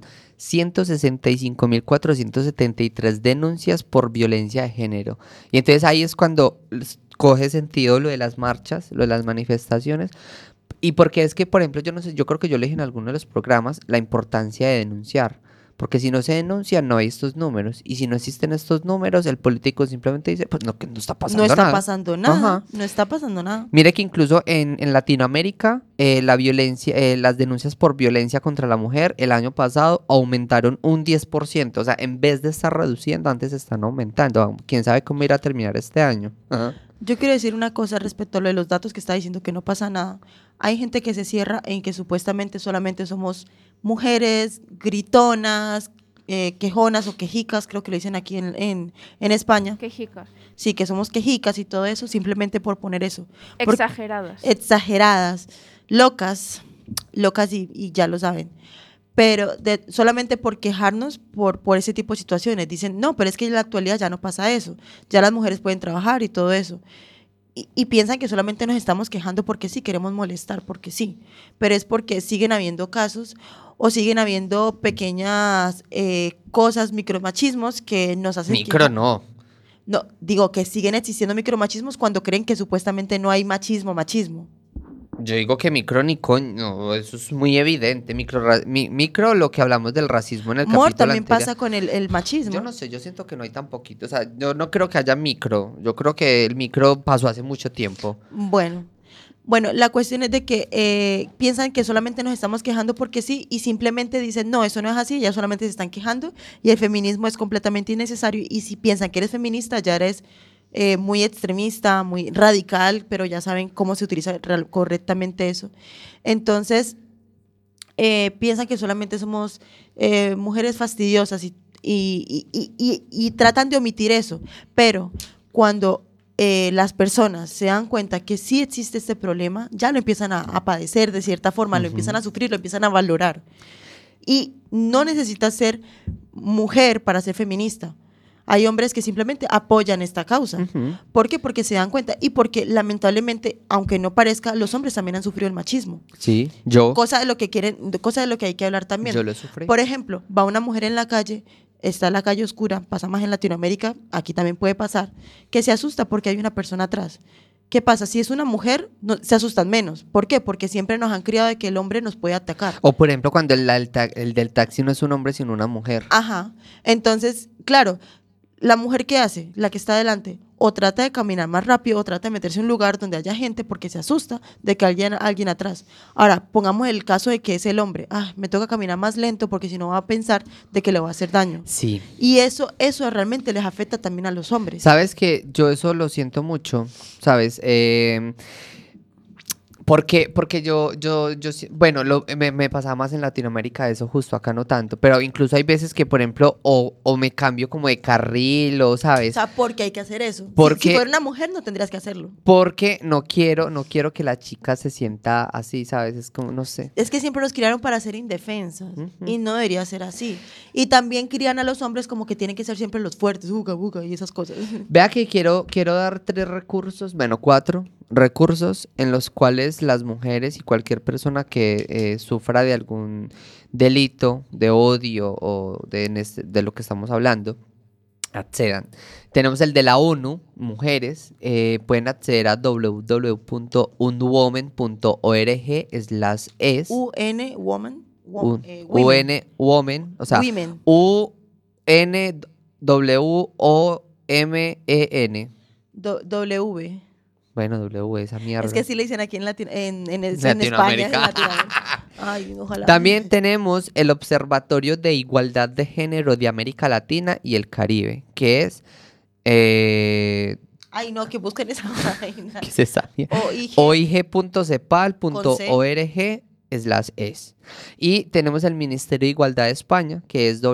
165.473 denuncias por violencia de género. Y entonces ahí es cuando coge sentido lo de las marchas, lo de las manifestaciones. Y porque es que, por ejemplo, yo no sé, yo creo que yo le dije en alguno de los programas la importancia de denunciar. Porque si no se denuncia, no hay estos números. Y si no existen estos números, el político simplemente dice, pues no, que no está pasando nada. No está pasando nada. Ajá. No está pasando nada. Mire que incluso en Latinoamérica, la violencia, las denuncias por violencia contra la mujer el año pasado aumentaron un 10%. O sea, en vez de estar reduciendo, antes están aumentando. ¿Quién sabe cómo irá a terminar este año? Ajá. Yo quiero decir una cosa respecto a lo de los datos que está diciendo que no pasa nada. Hay gente que se cierra en que supuestamente solamente somos mujeres gritonas, quejonas o quejicas, creo que lo dicen aquí en España. Quejicas. Sí, que somos quejicas y todo eso, simplemente por poner eso. Exageradas. Exageradas, locas y ya lo saben. pero solamente por quejarnos por ese tipo de situaciones. Dicen, no, pero es que en la actualidad ya no pasa eso, ya las mujeres pueden trabajar y todo eso. Y piensan que solamente nos estamos quejando porque sí, queremos molestar, porque sí, pero es porque siguen habiendo casos o siguen habiendo pequeñas cosas, micromachismos que nos hacen... No. No, digo que siguen existiendo micromachismos cuando creen que supuestamente no hay machismo. Yo digo que micro ni coño, eso es muy evidente. Micro, lo que hablamos del racismo en el capítulo también anterior. pasa con el machismo. Yo no sé, yo siento que no hay tan poquito. O sea, yo no creo que haya micro. Yo creo que el micro pasó hace mucho tiempo. Bueno, la cuestión es de que piensan que solamente nos estamos quejando porque sí y simplemente dicen, no, eso no es así, ya solamente se están quejando y el feminismo es completamente innecesario y si piensan que eres feminista ya eres muy extremista, muy radical, pero ya saben cómo se utiliza correctamente eso. Entonces, piensan que solamente somos mujeres fastidiosas y tratan de omitir eso, pero cuando las personas se dan cuenta que sí existe este problema, ya lo empiezan a padecer de cierta forma, lo empiezan a sufrir, lo empiezan a valorar. Y no necesitas ser mujer para ser feminista. Hay hombres que simplemente apoyan esta causa. ¿Por qué? Porque se dan cuenta y porque lamentablemente, aunque no parezca, los hombres también han sufrido el machismo. Sí, yo. Cosa de lo que hay que hablar también. Yo lo sufrí. Por ejemplo, va una mujer en la calle, está la calle oscura, pasa más en Latinoamérica, aquí también puede pasar, que se asusta porque hay una persona atrás. ¿Qué pasa? Si es una mujer, no, se asustan menos. ¿Por qué? Porque siempre nos han criado de que el hombre nos puede atacar. O por ejemplo, cuando el del taxi no es un hombre, sino una mujer. Ajá. Entonces, claro, la mujer ¿qué hace? La que está adelante. O trata de caminar más rápido o trata de meterse en un lugar donde haya gente porque se asusta de que haya alguien atrás. Ahora, pongamos el caso de que es el hombre. Me toca caminar más lento porque si no va a pensar de que le va a hacer daño. Sí. Y eso realmente les afecta también a los hombres. ¿Sabes que yo eso lo siento mucho? ¿Sabes? Porque bueno, me pasaba más en Latinoamérica eso, justo acá no tanto, pero incluso hay veces que, por ejemplo, o me cambio como de carril, o, O ¿sabes? sea, porque hay que hacer eso. Porque- Si fuera una mujer no tendrías que hacerlo. Porque no quiero que la chica se sienta así, ¿sabes? Es como, no sé. Es que siempre nos criaron para ser indefensas Ujú. y no debería ser así. Y también crían a los hombres como que tienen que ser siempre los fuertes, buga y esas cosas. Vea que quiero dar 3 recursos, bueno, 4 recursos en los cuales las mujeres y cualquier persona que sufra de algún delito, de odio o de lo que estamos hablando, accedan. Tenemos el de la ONU, mujeres, pueden acceder a www.unwoman.org/es. UN, woman. UN, woman, o sea, Women. UNWOMEN. W. Bueno, W, esa mierda. Es que así le dicen aquí en España. En Latinoamérica. Latinoamérica. Ay, ojalá. También tenemos el Observatorio de Igualdad de Género de América Latina y el Caribe, que es... Ay, no, que busquen esa vaina. ¿Qué es esa? OIG. oig.cepal.org/es. Y tenemos el Ministerio de Igualdad de España, que es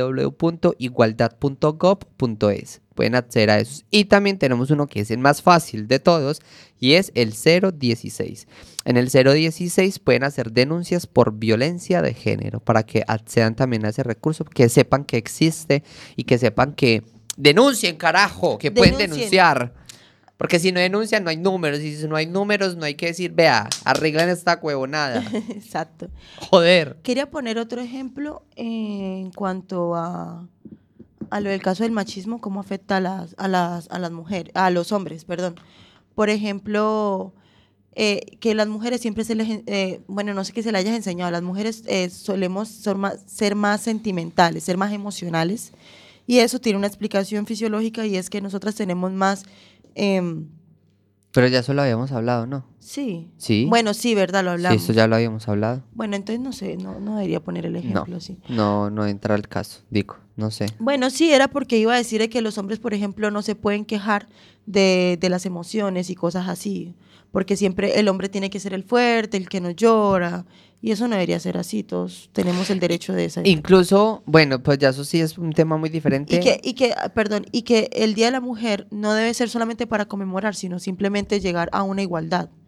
www.igualdad.gov.es. Pueden acceder a esos. Y también tenemos uno que es el más fácil de todos y es el 016. En el 016 pueden hacer denuncias por violencia de género para que accedan también a ese recurso, que sepan que existe y que sepan que denuncien, carajo, que pueden Denuncien. denunciar. Porque si no denuncian, no hay números. Y si no hay números, no hay que decir, vea, arreglan esta huevonada. Exacto. Joder. Quería poner otro ejemplo en cuanto a lo del caso del machismo, cómo afecta a las mujeres, a los hombres, perdón. Por ejemplo, que las mujeres siempre se les, bueno, no sé qué se les haya enseñado, las mujeres solemos ser más sentimentales, ser más emocionales, y eso tiene una explicación fisiológica y es que nosotras tenemos más... Pero ya eso lo habíamos hablado, ¿no? Sí. Sí. Bueno, sí, ¿verdad? Lo hablamos. Sí, eso ya lo habíamos hablado. Bueno, entonces no sé, no debería poner el ejemplo así. No entra al caso, digo, no sé. Bueno, sí, era porque iba a decir de que los hombres, por ejemplo, no se pueden quejar de las emociones y cosas así, porque siempre el hombre tiene que ser el fuerte, el que no llora, y eso no debería ser así, todos tenemos el derecho de eso. Incluso, bueno, pues ya eso sí es un tema muy diferente. Y que el Día de la Mujer no debe ser solamente para conmemorar, sino simplemente llegar a una igualdad.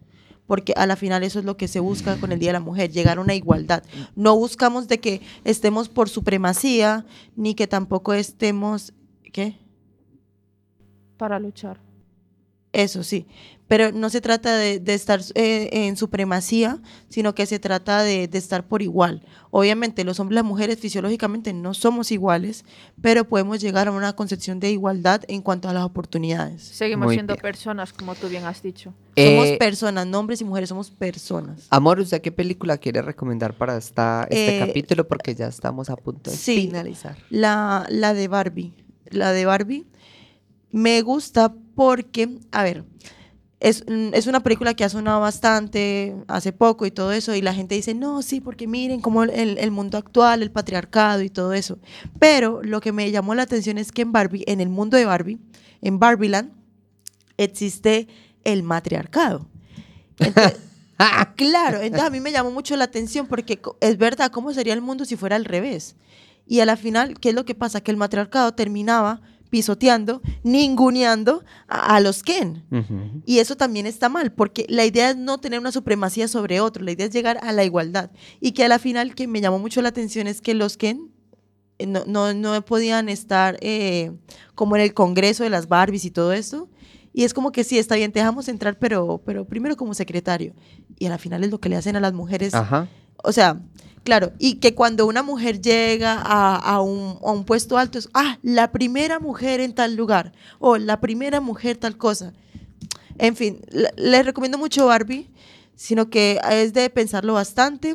porque a la final eso es lo que se busca con el Día de la Mujer, llegar a una igualdad. No buscamos de que estemos por supremacía, ni que tampoco estemos, ¿qué? Para luchar. Eso sí, pero no se trata de estar en supremacía, sino que se trata de estar por igual. Obviamente los hombres y las mujeres fisiológicamente no somos iguales, pero podemos llegar a una concepción de igualdad en cuanto a las oportunidades. Seguimos Muy siendo bien. personas, como tú bien has dicho. Somos personas, no hombres y mujeres, somos personas. Amor, ¿usted qué película quiere recomendar para este capítulo? Porque ya estamos a punto de sí. finalizar. La de Barbie. La de Barbie me gusta porque, a ver, es una película que ha sonado bastante hace poco y todo eso, y la gente dice, no, sí, porque miren cómo el mundo actual, el patriarcado y todo eso. Pero lo que me llamó la atención es que en Barbie, en el mundo de Barbie, en Barbieland, existe el matriarcado. Entonces, claro, entonces a mí me llamó mucho la atención porque es verdad, ¿cómo sería el mundo si fuera al revés? Y a la final, ¿qué es lo que pasa? Que el matriarcado terminaba pisoteando, ninguneando a los Ken. Ujú. Y eso también está mal, porque la idea es no tener una supremacía sobre otro, la idea es llegar a la igualdad. Y que a la final, que me llamó mucho la atención, es que los Ken no podían estar como en el congreso de las Barbies y todo esto. Y es como que sí, está bien, te dejamos entrar, pero primero como secretario. Y a la final es lo que le hacen a las mujeres. Ajá. O sea, claro, y que cuando una mujer llega a un puesto alto es, la primera mujer en tal lugar, o la primera mujer tal cosa. En fin, les recomiendo mucho Barbie, sino que es de pensarlo bastante.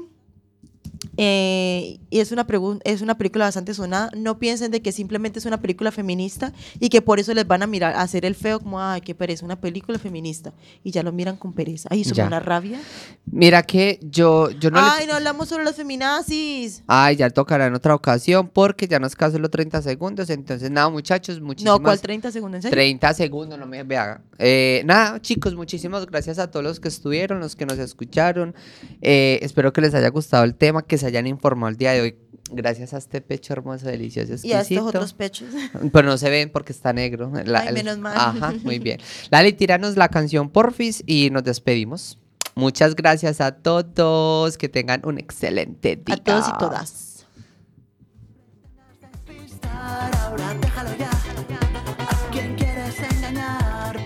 Y es una película bastante sonada. No piensen de que simplemente es una película feminista y que por eso les van a mirar, a hacer el feo como, ay, qué pereza, una película feminista. Y ya lo miran con pereza. Ay, eso me da una rabia. Mira que yo no Ay, no hablamos sobre los feminazis. Ay, ya tocará en otra ocasión porque ya nos quedan solo 30 segundos. Entonces, nada, muchos, muchísimas... No, ¿cuál 30 segundos? ¿En serio? 30 segundos, no me vea. Nada, chicos, muchísimas gracias a todos los que estuvieron, los que nos escucharon. Espero que les haya gustado el tema, que se hayan informado el día de hoy. Gracias a este pecho hermoso, delicioso, exquisito. Y a estos otros pechos. Pero no se ven porque está negro. Ay, menos mal. Ajá, muy bien. Lali, tíranos la canción porfis y nos despedimos. Muchas gracias a todos. Que tengan un excelente día. A todos y todas.